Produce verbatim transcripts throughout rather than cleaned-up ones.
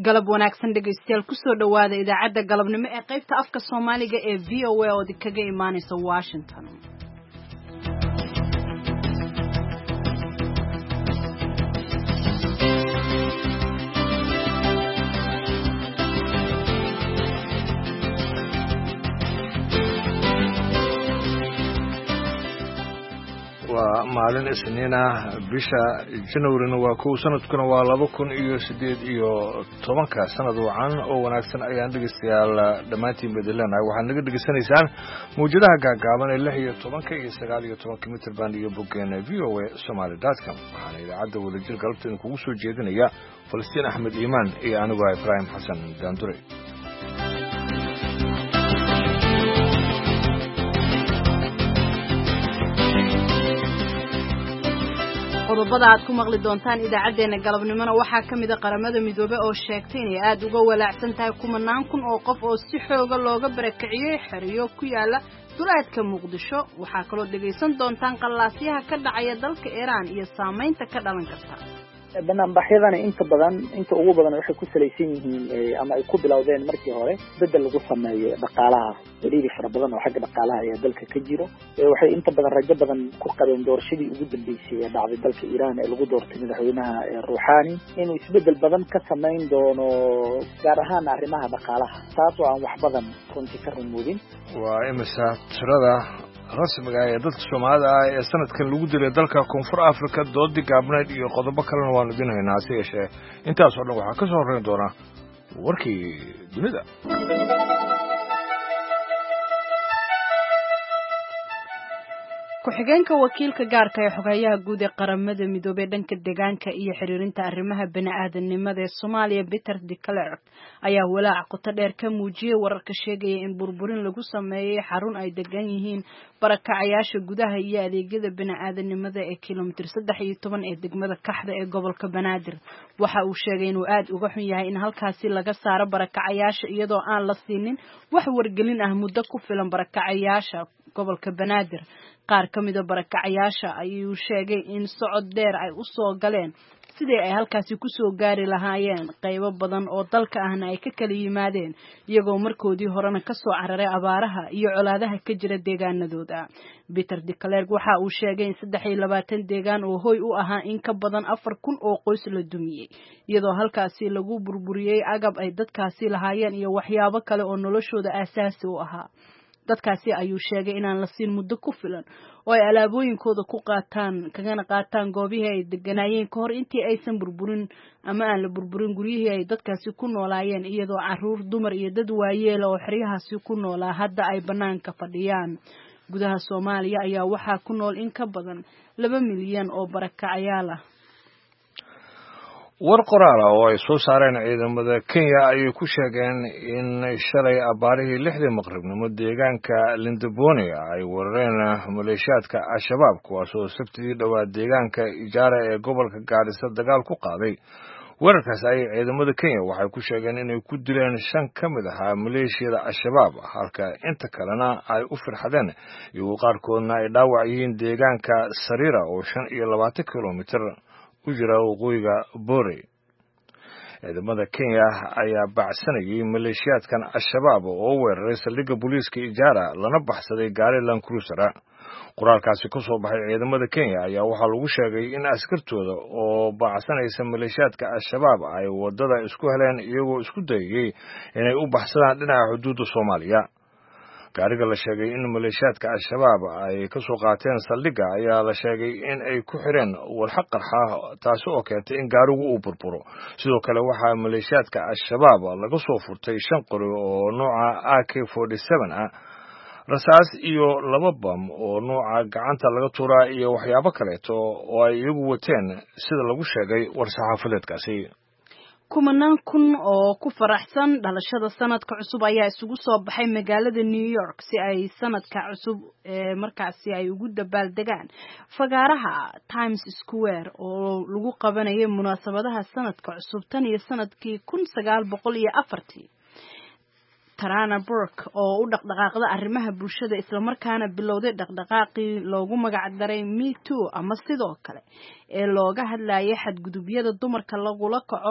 galab wanaagsan dhegaystayaal ku soo dhawaada idaacadda galabnimo ee qaybta afka Soomaaliga ee V O A oo kaga imaanaysa Washington. waa maalin isniina bisha January waa ku sanadkuna waa laba kun iyo siddeed iyo tobanka sanad wacan oo wanaagsan ayaan dhageystayaal dhamaantiin bedelaanahay waxaad naga dhageysanaysaan muujadaha gaagaaban ee lix iyo tobanka iyo sagaal iyo tobanka mitir band iyo boggeena V O A Somali dot com waxaana idaacadda wadajir galabta kugu soo jeedinaya Falastiin Axmed Iimaan iyo anigu Ibrahim Xasan Daandure. qodobada aad ku maqli doontaan idaacadeena galabnimona waxaa kamid ah qaramada midoobe oo sheegtay inay aad uga walaacsan tahay kumanaan kun oo qof oo si xooga looga barakiciyay xiriyo ku yaala duleedka Muqdisho waxaa kaloo dhageysan doontaan qalaasyaha ka dhacaya dalka Iran iyo saameynta ka dhalan karta banaanbaxyadana inta badan inta ugu badan waxay ku salaysan yihiin ama ay ku bilowdeen markii hore bedel lagu sameeyo dhaqaalaha waliba fara badan oo xagga dhaqaalaha ee dalka ka jiro waxay inta badan rajo badan ku qabeen doorashadii ugu dambeysay ee dhacday dalka Iran ee lagu doortay madaxweynaha Rouhani inuu isbedel badan ka sameyn doono gaar ahaan arrimaha dhaqaalaha taas oo aan wax badan runtii ka rumoodin waa imisa tirada rasmiga ah ee dadka Soomaalida ah ee sanadkan lagu dilay dalka Koonfur Afrika doodii gaabnayd iyo qodobo kalena waan idin haynaa si yeeshee intaas oo dhan waxaa ka soo horeyn doona warkii dunida. ku-xigeenka wakiilka gaarka ee xogayaha guud ee qaramada midoobay dhanka deegaanka iyo xiriirinta arrimaha bini'aadanimada ee Soomaaliya Peter de Klerk ayaa walaac qoto dheer ka muujiyay wararka sheegaya in burburin lagu sameeyay xarun ay degan yihiin barakacayaasha gudaha iyo adeegyada bini'aadanimada ee kiiloomitir saddex iyo toban ee degmada Kaxda ee gobolka Banaadir waxa uu sheegay inuu aad uga xun yahay in halkaasi laga saaro barakacayaasha iyadoo aan la siinin wax wargelin ah muddo ku filan barakacayaasha gobolka Banaadir qaar kamid ah barakacayaasha ayuu sheegay in socod dheer ay u soo galeen sidii ay halkaasi ku soo gaari lahaayeen qaybo badan oo dalka ahna ay ka kala yimaadeen iyagoo markoodii horena ka soo cararay abaaraha iyo colaadaha ka jira deegaanadooda. Peter de Klerk waxa uu sheegay in saddex iyo labaatan deegaan oo hoy u ahaa in ka badan afar kun oo qoys la dumiyay iyadoo halkaasi lagu burburiyay agab ay dadkaasi lahaayeen iyo waxyaabo kale oo noloshooda aasaasi u ahaa. dadkaasi ayuu sheegay inaan la siin muddo ku filan oo ay alaabooyinkooda ku qaataan kagana qaataan goobihii ay deganaayeen ka hor intii aysan burburin ama aan la burburin guryihii ay dadkaasi ku noolaayeen iyadoo caruur dumar iyo dad waayeela oo xeryahaasi ku noolaa hadda ay banaanka fadhiyaan. gudaha Soomaaliya ayaa waxaa ku nool in ka badan laba milyan oo barakacayaal ah. war qoraal oo ay soo saareen ciidamada Kenya ayay ku sheegeen in shalay abaarihii lixdii maqribnimo deegaanka Lindaboni ay weerareen maleeshiyaadka Al-Shabaab kuwaas oo sabtidii dhawaa deegaanka Ijara ee gobolka Gaarisa dagaal ku qaaday. weerarkaas ay ciidamada Kenya waxay ku sheegeen inay ku dileen shan ka mid ah maleeshiyada Al-Shabaab halka inta kalena ay u firxadeen iyagoo qaarkoodna ay dhaawac yihiin deegaanka Sarira oo shan iyo labaatan kiiloomitir u jira waqooyiga Bore. ciidamada Kenya ayaa bacsanayay maleeshiyaadkan Al-Shabaab oo weeraray saldhigga booliiska Ijara lana baxsaday gaari Land Cruiser. qoraalkaasi ka soo baxay ciidamada Kenya ayaa waxaa lagu sheegay in askartooda oo bacsanaysa maleeshiyaadka Al-Shabaab ay wadada isku heleen iyagoo isku dayay inay u baxsadaan dhinaca xuduudda Soomaaliya. gaariga la sheegay in maleeshiyaadka Al-Shabaab ay ka soo qaateen saldhigga ayaa la sheegay in ay ku xireen walxaq qarxa taas oo keentay in gaarigu uu burburo. sidoo kale waxaa maleeshiyaadka Al-Shabaab laga soo furtay shan qori oo nooca A K forty-seven ah rasaas iyo laba bam oo nooca gacanta laga tuuraa iyo waxyaabo kaleeto oo ay iyagu wateen sida lagu sheegay war-saxaafadeedkaasi. kumanaan kun oo ku faraxsan dhalashada sanadka cusub ayaa isugu soo baxay magaalada New York si ay sanadka cusub ee markaasi ay ugu dabaaldegaan fagaaraha Times Square oo lagu qabanayay munaasabadaha sanadka cusub tan iyo sanadkii kun sagaal boqol iyo afartii. Tarana Burke oo u dhaqdhaqaaqda arrimaha bulshada isla markaana bilowday dhaqdhaqaaqii loogu magac daray Me Too ama sidoo kale ee looga hadlayay xadgudubyada dumarka lagula kaco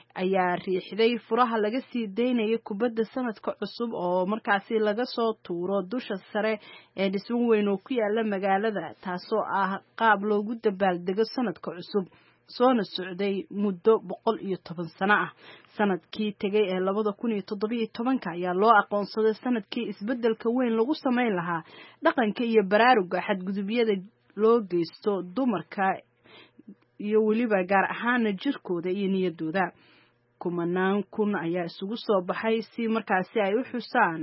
ayaa riixday furaha laga sii daynayay kubadda sanadka cusub oo markaasi laga soo tuuro dusha sare ee dhismo weyn oo ku yaala magaalada taasoo ah qaab loogu dabaaldego sanadka cusub soona socday muddo boqol iyo toban sano ah. Sanadkii tegay ee labada kun iyo toddobiyo tobanka ayaa loo aqoonsaday sanadkii isbeddelka weyn lagu samayn lahaa dhaqanka iyo baraaruga xadgudubyada loo geysto dumarka iyo weliba gaar ahaan jirkooda iyo niyadooda. Kumanaan kun ayaa isugu soo baxay si markaasi ay u xusaan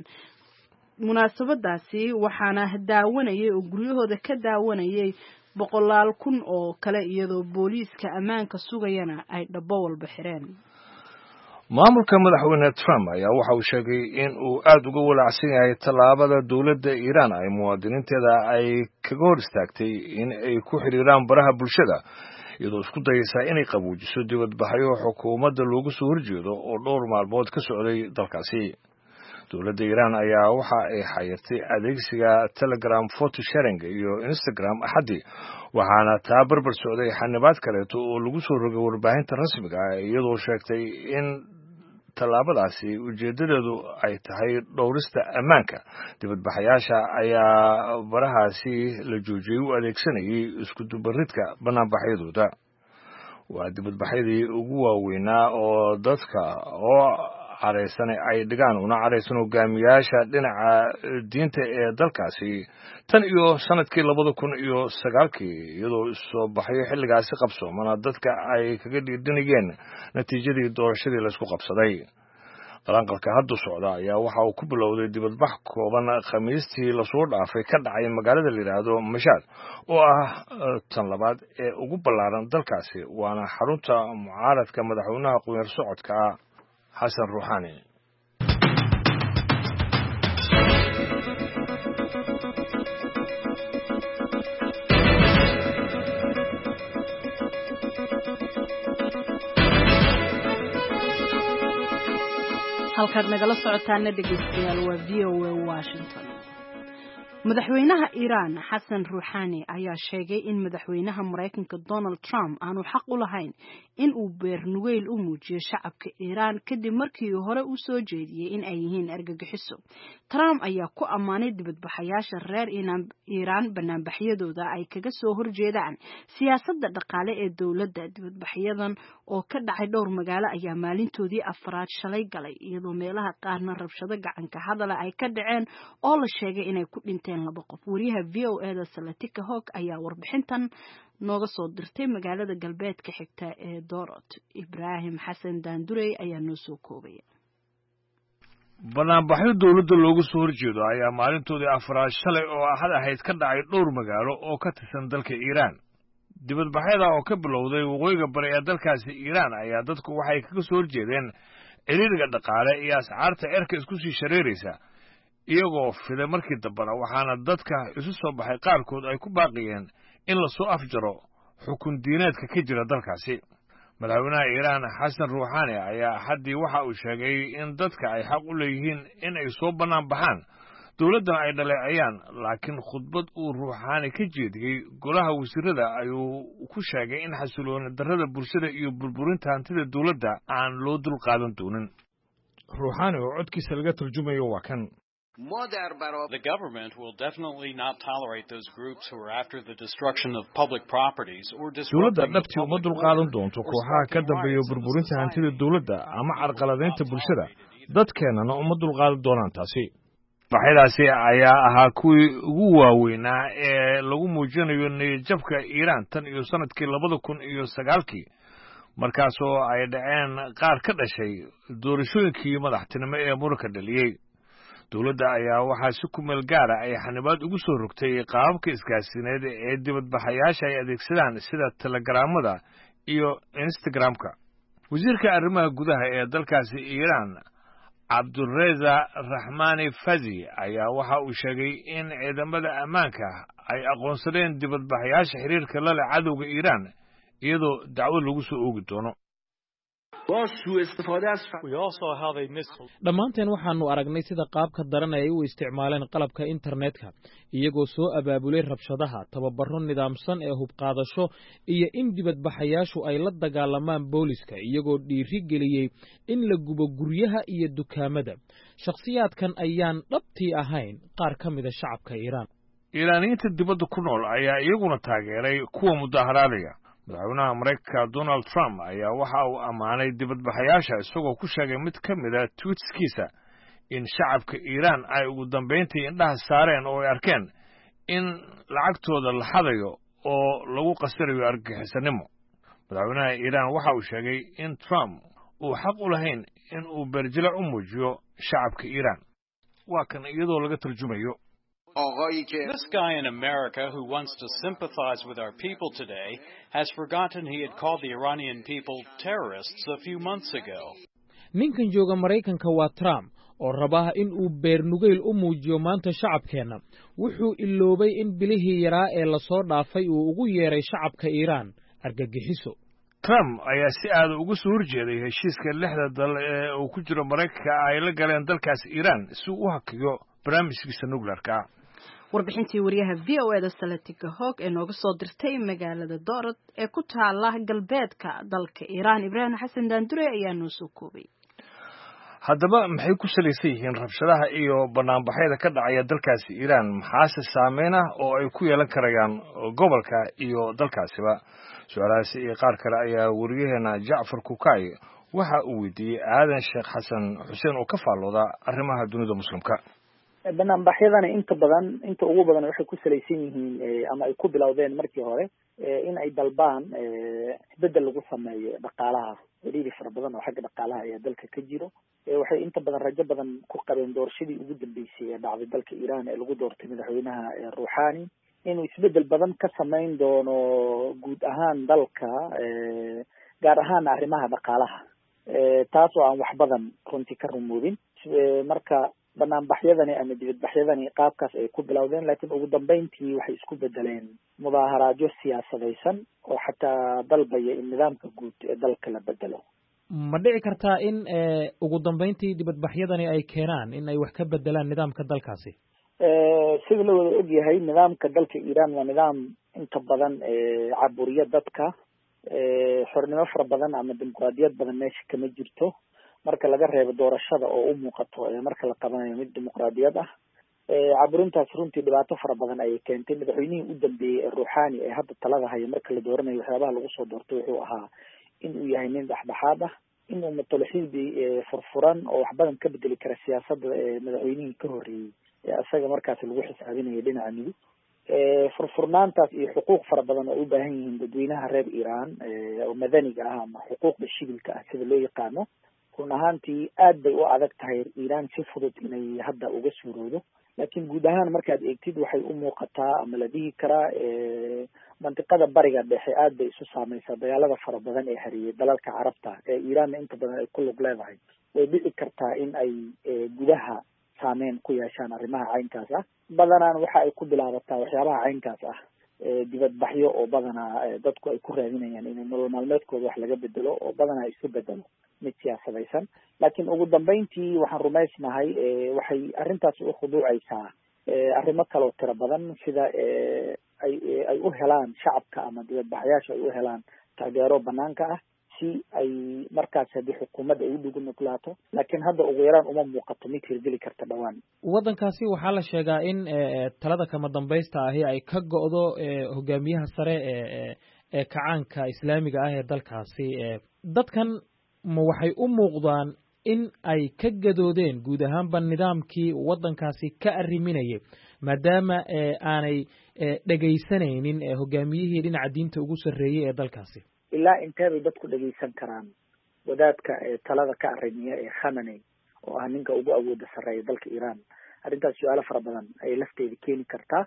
munaasabadaasi waxaana daawanayay oo guryahooda ka daawanayay boqolaal kun oo kale iyadoo booliiska ammaanka sugayana ay dhabo walba xireen. maamulka madaxweyne Trump ayaa waxa uu sheegay in uu aad uga walaacsan yahay tallaabada dawladda Iran ay muwaadiniinteeda ay kaga hor istaagtay in ay ku xiriiraan baraha bulshada iyadoo isku dayaysa inay qaboojiso dibadbaxyo xukuumadda loogu soo horjeedo oo dhowr maalmood ka socday dalkaasi. dawladda Iran ayaa waxa ay xayirtay adeegsiga Telegram, photo sharing iyo Instagram axadii waxaana taa barbar socday xanibaad kaleeto oo lagu soo rogay warbaahinta rasmiga ah iyadoo sheegtay in tallaabadaasi ujeedadeedu ay tahay dhowrista ammaanka. dibadbaxayaasha ayaa barahaasi la joojiyay u adeegsanayay isku dubaridka banaanbaxyadooda. waa dibadbaxyadii ugu waaweynaa oo dadka oo careysan ay dhigaan una careysan hogaamiyaasha dhinaca diinta ee dalkaasi tan iyo sanadkii labada kun iyo sagaalkii iyadoo soo baxay xilligaasi qabsoomana dadka ay kaga dhiidhinayeen natiijadii doorashadii la isku qabsaday. qaranqalka hadda socda ayaa waxa uu ku bilowday dibadbax kooban khamiistii la soo dhaafay ka dhacay magaalada la yiraahdo Mashhad oo ah tan labaad ee ugu ballaaran dalkaasi waana xarunta mucaaradka madaxweynaha qoyar socodka Hassan Rouhani. halkaad nagala socotaana dhegeystayaal waa V O A Washington. madaxweynaha Iran Hassan Rouhani ayaa sheegay in madaxweynaha Mareykanka Donald Trump aanu xaq u lahayn in uu beernugeyl u muujiyo shacabka Iran kadib markii uu hore u soo jeediyay in ay yihiin argagixiso. Trump ayaa ku amaanay dibadbaxayaasha reer Iran banaanbaxyadooda ay kaga soo horjeedaan siyaasadda dhaqaale ee dawladda. dibadbaxyadan oo ka dhacay dhowr magaalo ayaa maalintoodii afraad shalay galay iyadoo meelaha qaarna rabshado gacanka hadal ay ka dhaceen oo la sheegay inay ku dhinteen laba qof. wariyaha V O A da Salatika Hawk ayaa warbixintan nooga soo dirtay magaalada galbeedka xigta ee Dorot. Ibrahim Hassan Dandurey ayaa noo soo koobaya. banaanbaxyo dawladda loogu soo horjeedo ayaa maalintoodii afraad shalay oo ahad ahayd ka dhacay dhowr magaalo oo ka tirsan dalka Iran. dibadbaxyada oo ka bilowday waqooyiga bari ee dalkaasi Iran ayaa dadku waxay kaga soo horjeedeen ciriiriga dhaqaale iyo ascaarta cirka isku sii shareeraysa iyagoo fiday markii dambana waxaana dadka isu soo baxay qaarkood ay ku baaqiyeen in la soo afjaro xukun diineedka ka jira dalkaasi. madaxweynaha Iran Hassan Rouhani ayaa haddii waxa uu sheegay in dadka ay xaq u leeyihiin in ay soo bannaan baxaan dawladdan ay dhaleecayaan laakiin khudbad uu Rouhani ka jeediyey golaha wasiirada ayuu ku sheegay in xasilooni darrada bulshada iyo burburinta hantida dawladda aan loo dul qaadan doonin. Rouhani oo codkiisa laga turjumayo waa kan. The government will definitely not tolerate those groups who are after the destruction of public properties or dawladda dhabtii uma dulqaadan doonto kooxaha ka dambeeya burburinta hantida dawladda ama carqaladaynta bulshada dadkeenana uma dulqaadan doonaan taasi. baxyadaasi ayaa ahaa kuwii ugu waaweynaa ee lagu muujinayo niyadjabka Iran tan iyo sanadkii labada kun iyo sagaalkii markaasoo ay dhaceen qaar ka dhashay doorashooyinkii madaxtinimo ee muranka dhaliyey. dawladda ayaa waxaa si ku meel gaara ay xanibaad ugu soo rogtay qaababka isgaarsiineed ee dibadbaxayaasha ay adeegsadaan sida telegramada iyo Instagramka. wasiirka arrimaha gudaha ee dalkaasi Iran Abdulreza Rahmani Fazi ayaa waxa uu sheegay in ciidamada ammaanka ay aqoonsadeen dibadbaxayaasha xiriirka la leh cadowga Iran iyadoo dacwo lagu soo oogi doono. dhammaanteen waxaanu aragnay sida qaabka daran ay u isticmaaleen qalabka internetka iyagoo soo abaabulay rabshadaha tababaro nidaamsan ee hubqaadasho iyo in dibadbaxayaashu ay la dagaalamaan booliska iyagoo dhiiri geliyey in la gubo guryaha iyo dukaamada shakhsiyaadkan ayaan dhabtii ahayn qaar ka mida shacabka iiraan iiraaniyiinta dibadda ku nool ayaa iyaguna taageeray kuwa mudaharaadaya madaxweynaha maraykanka donald trump ayaa waxa uu ammaanay dibadbaxayaasha isagoo ku sheegay mid ka mida tweetskiisa in shacabka iiraan ay ugu dambayntii indhaha saareen oo ay arkeen in lacagtooda la xadayo oo lagu qasirayo argagixisanimo madaxweynaha iiraan waxa uu sheegay in trump uu xaq u lahayn in uu beerjilac u muujiyo shacabka iiraan waa kan iyadoo laga tarjumayo This guy in America who wants to sympathize with our people today has forgotten he had called the Iranian people terrorists a few months ago. Ninkan jooga Maraykanka waa Trump oo rabaa in uu beernugeyl u muujiyo maanta shacabkeena wuxuu iloobay in bilihii yaraa ee la soo dhaafay uu ugu yeeray shacabka Iiraan argagixiso. Trump ayaa si aad ugu soo horjeeday heshiiska lixda dal ee uu ku jiro Maraykanka ay la galeen dalkaas Iiraan si uu u hakiyo barnaamijkiisa nuclearka. warbixintii wariyaha v o e da Salatika Hawk ee nooga soo dirtay magaalada Doorad ee ku taala galbeedka dalka Iiraan Ibrahim Xasan Daandure ayaa noo soo koobay. haddaba maxay ku salaysan yihiin rabshadaha iyo banaanbaxyada ka dhacaya dalkaasi Iiraan maxaase saameyn ah oo ay ku yeelan karayaan gobolka iyo dalkaasiba su'aalahaasi iyo qaar kale ayaa wariyaheena Jacfar Kukay waxa uu weydiiyey aadan Sheekh Xasan Xuseen oo ka faallooda arrimaha dunida muslimka. banaanbaxyadana inta badan inta ugu badan waxay ku salaysan yihiin ama ay ku bilowdeen markii hore in ay dalbaan isbedel lagu sameeyo dhaqaalaha weliba fara badan oo xagga dhaqaalaha ee dalka ka jiro waxay inta badan rajo badan ku qabeen doorashadii ugu dambeysay ee dhacday dalka Iiraan ee lagu doortay madaxweynaha Rouhani inuu isbedel badan ka sameyn doono guud ahaan dalka gaar ahaan arrimaha dhaqaalaha taas oo aan wax badan runtii ka rumoodin marka banaanbaxyadani ama dibadbaxyadani qaabkaas ay ku bilowdeen laakiin ugu dambeyntii waxay isku bedeleen mudaaharaadyo siyaasadaysan oo xataa dalbaya in nidaamka guud ee dalka la bedelo. ma dhici kartaa in ugu dambeyntii dibadbaxyadani ay keenaan in ay wax ka bedelaan nidaamka dalkaasi? sida la wada ogyahay nidaamka dalka Iiraan waa nidaam inta badan caburiya dadka xornimo fara badan ama dimuqraadiyad badan meesha kama jirto marka laga reebo doorashada oo u muuqato marka la qabanayo mid dimuqraadiyad ah caburintaas runtii dhibaato fara badan ayay keentay madaxweynihii u dambeeyey ee Rouhani ee hadda talada haya marka la dooranayo waxyaabaha lagu soo doortay wuxuu ahaa in uu yahay nin dhexdhexaad ah in uu matalo xisbi furfuran oo wax badan ka bedeli kara siyaasadda madaxweynihii ka horreeyey ee isaga markaas lagu xisaabinayo dhinaca midig furfurnaantaas iyo xuquuq fara badan oo u baahan yihiin dadweynaha reer Iiraan oo madaniga ah ama xuquuqda shibilka ah sida loo yaqaano run ahaantii aad bay u adag tahay Iiraan si fudud inay hadda uga suuroodo laakiin guud ahaan markaad eegtid waxay u muuqataa ama la dhihi karaa mantiqada bariga dhexe aad bay isu saamaysaa dagaalada fara badan ee hariyay dalalka carabta ee Iiraanna inta badan ay ku lug leedahay way dhici kartaa in ay gudaha saameyn ku yeeshaan arrimaha caynkaas ah badanaan waxa ay ku bilaabataa waxyaabaha caynkaas ah dibadbaxyo oo badanaa dadku ay ku raadinayaan in nolol maalmeedkooda wax laga bedelo oo badanaa isu bedelo mid siyaasadaysan laakiin ugu dambeyntii waxaan rumaysnahay waxay arrintaas u khuduucaysaa arrimo kaloo tiro badan sida ay ay u helaan shacabka ama dibadbaxayaasha ay u helaan taageero banaanka ah si ay markaas haddii xukuumadda ay u dhugu nuglaato laakiin hadda ugu yaraan uma muuqato mid hirgeli karta dhawaan waddankaasi waxaa la sheegaa in talada kama dambaysta ahi ay ka go'do hogaamiyaha sare ee ee kacaanka islaamiga ah ee dalkaasi dadkan ma waxay u muuqdaan in ay ka gadoodeen guud ahaanba nidaamkii waddankaasi ka arriminayay maadaama aanay dhegaysanaynin hogaamiyihii dhinaca diinta ugu sarreeyey ee dalkaasi ilaa intee bay dadku dhegaysan karaan wadaadka talada ka arrimiya ee Khamenei oo ah ninka ugu awooda sarreeya dalka Iiraan arrintaas su'aalo fara badan ay lafteeda keeni kartaa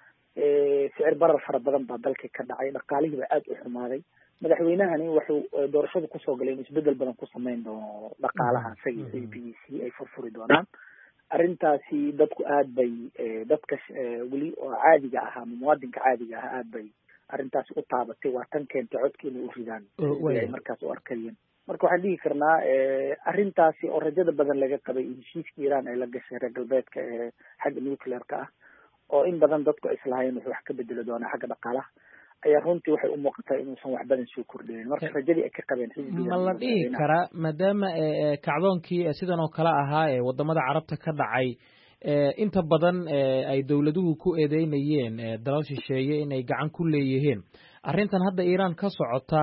sicir barar fara badan baa dalka ka dhacay dhaqaalihii baa aad u xumaaday madaxweynahani wuxuu doorashada kusoo galay in isbedel badan ku sameyn doono dhaqaalaha isaga iyo B B C ay furfuri doonaan arrintaasi dadku aad bay dadka weli oo caadiga ah ama muwaadinka caadiga ah aad bay arrintaas u taabatay waa tan keentay codka inay u ridaan ay markaas u arkayeen marka waxaan dhihi karnaa arrintaasi oo rajada badan laga qabay heshiiska iiraan ay la gashay reer galbeedka ee xagga nuclearka ah oo in badan dadku ay islahayn wuxuu wax ka bedeli doonaa xagga dhaqaalaha ayaa runtii waxay u muuqataa inuusan wax badan soo kordhinin marka rajadii ay ka qabeen xisbiga ma la dhihi karaa maadaama kacdoonkii sidan oo kale ahaa ee wadamada carabta ka dhacay inta badan ay dowladuhu ku eedeynayeen dalal shisheeye inay gacan ku leeyihiin arrintan hadda iiraan ka socota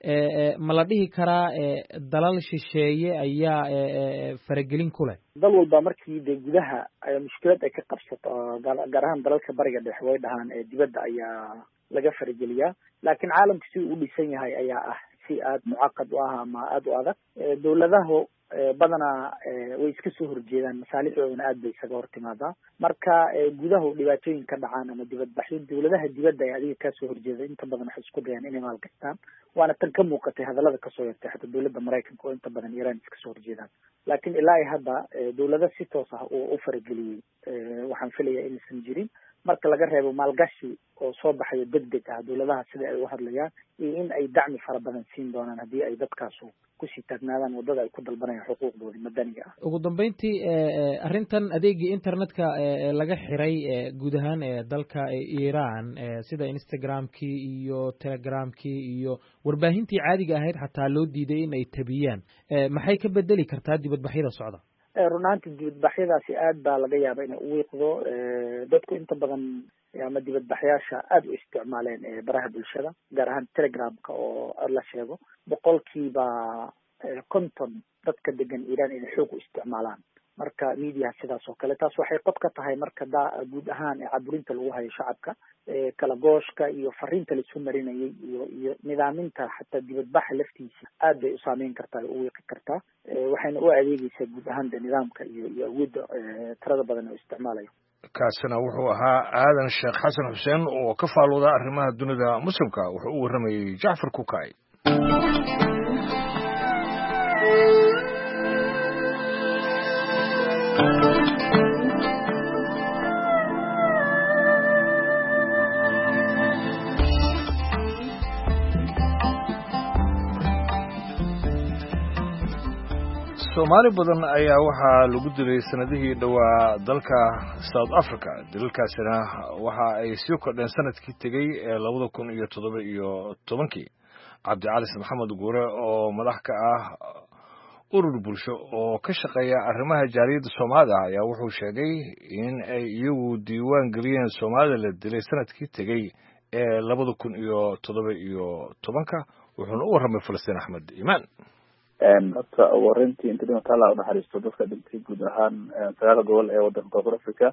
ma la dhihi karaa dalal shisheeye ayaa faragelin ku leh dal walba markii dee gudaha mushkilad ay ka qabsato gaar ahaan dalalka bariga dhexe way dhahaan dibadda ayaa laga farageliyaa laakiin caalamka si uu u dhisan yahay ayaa ah si aada mucaqad u ah ama aada u adag dowladahu badanaa way iska soo horjeedaan masaalixdoodana aad bay isaga hor timaadaa marka gudaha dhibaatooyin ka dhacaan ama dibadbaxyo dowladaha dibadda ay adiga kasoo horjeeda inta badan waxay isku dayaan inay maalgashtaan waana tan ka muuqatay hadallada kasoo yartay xataa dowladda maraykanka oo inta badan iiraan iska soo horjeedaan laakiin ilaa ay hadda dowlada si toos ah uu u farageliyey waxaan filayaa inaysan jirin marka laga reebo maalgashi oo soo baxayo deg deg ah dowladaha sida ay u hadlayaan iyo in ay dacmi fara badan siin doonaan haddii ay dadkaasu kusii taagnaadaan waddada ay ku dalbanayaan xuquuqdoodii madaniga ah ugu dambeyntii arrintan adeegii internetka laga xiray guud ahaan dalka iiraan sida instagramkii iyo telegramkii iyo warbaahintii caadiga ahayd xataa loo diiday in ay tabiyaan maxay ka bedeli kartaa dibadbaxyada socda run ahaantii dibadbaxyadaasi aad baa laga yaaba inay u wiiqdo dadku inta badan ama dibadbaxyaasha aada u isticmaaleen baraha bulshada gaar ahaan telegramka oo la sheego boqolkiiba konton dadka degan iiraan inay xoog u isticmaalaan marka mediaha sidaas oo kale taas waxay qod ka tahay marka da guud ahaan caburinta lagu hayo shacabka kala gooshka iyo fariinta laisu marinayay iyo iyo nidaaminta xataa dibadbaxa laftiisa aad bay u saameyn kartaa u wiiqi kartaa waxayna u adeegeysaa guud ahaan de nidaamka iyo iyo awoodda tirada badan oo isticmaalayo kaasina wuxuu ahaa aadan sheekh xasan xuseen oo ka faalooda arrimaha dunida muslimka wuxuu u warramayey jacfar kukay soomaali badan ayaa waxaa lagu dilay sanadihii dhowaa dalka south africa dilalkaasina waxa ay sii kordheen sanadkii tegey ee labada kun iyo toddoba iyo tobankii cabdicalis maxamed guure oo madax ka ah urur bulsho oo ka shaqeeya arrimaha jaaliyadda soomaalida ayaa wuxuu sheegay in ay iyagu diiwaan geliyeen soomaalida la dilay sanadkii tegey ee labada kun iyo toddoba iyo tobanka wuxuuna u warramay falastiin axmed iimaan horta warintii inta dhimata alla unaxariisto dadka dhintay guud ahaan sagaal gobol ee wadanka koonfur africa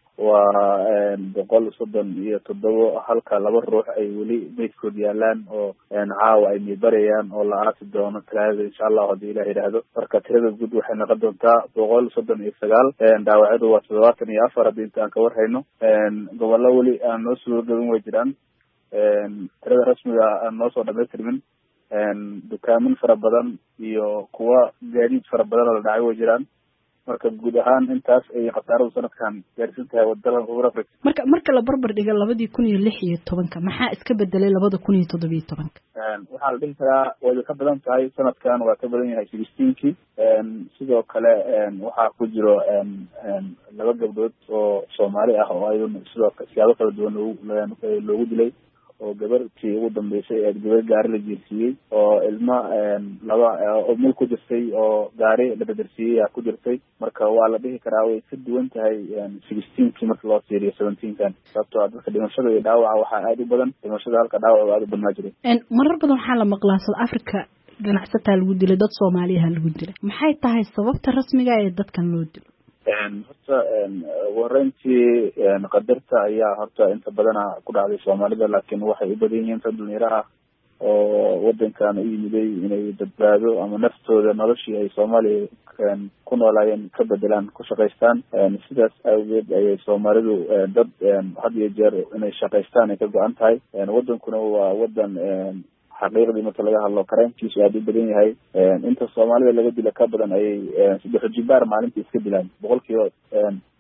waa boqol soddon iyo toddobo halka laba ruux ay weli meydkood yaalaan oo caawa ay miibarayaan oo la aasi doono talaadada insha allahu haddii ilah yidhaahdo marka tirada guud waxay noqon doontaa boqol soddon iyo sagaal dhaawacyadu waa toddobaatan iyo afar haddii inta aan ka warhayno gobollo weli aan noo soo gabin way jiraan tirada rasmiga aan noo soo dhamaystirmin dukaamin fara badan iyo kuwa gaadiid fara badan oo la dhacay way jiraan marka guud ahaan intaas ay khasaaradu sanadkan gaarsiin tahay wadada koonfur africa marka marka la barbar dhiga labadii kun iyo lix iyo tobanka maxaa iska bedelay labada kun iyo toddoba iyo tobanka waxaa la dhihi karaa way ka badan tahay sanadkan waa ka badan yahay sixteenkii sidoo kale waxaa ku jiro laba gabdhood oo soomaali ah oo ayaduna sidoo siyaabo kala duwan loogu loogu dilay oo gabartii ugu dambeysay ee gabar gaari la jeersiiyey oo ilma laba umul ku jirtay oo gaari la bedelsiiyey aa ku jirtay marka waa la dhihi karaa way ka duwan tahay sixteenkii marka loo fiiriyo seventeenkan sababtoo a dadka dhimashada iyo dhaawaca waxaa aada u badan dhimashada halka dhaawaca aada u badnaa jiray marar badan waxaa la maqlaa south africa ganacsataa lagu dilay dad soomaaliyaha lagu dilay maxay tahay sababta rasmiga ee dadkan loo dilo horta wareyntii qadarta ayaa horta inta badana ku dhacday soomaalida laakiin waxay u badan yihiin dad dhalinyaro ah oo wadankan u yimiday inay badbaado ama naftooda noloshii ay soomaaliya ku noolaayeen ka bedelaan ku shaqaystaan sidaas awgeed ayay soomaalidu dad had iyo jeer inay shaqaystaan ay ka go-an tahay wadankuna waa wadan xaqiiqdii marka laga hadlo karaankiisu aada u badan yahay inta soomaalida laga dila ka badan ayay saddex jibaar maalintii iska dilaan boqolkiiba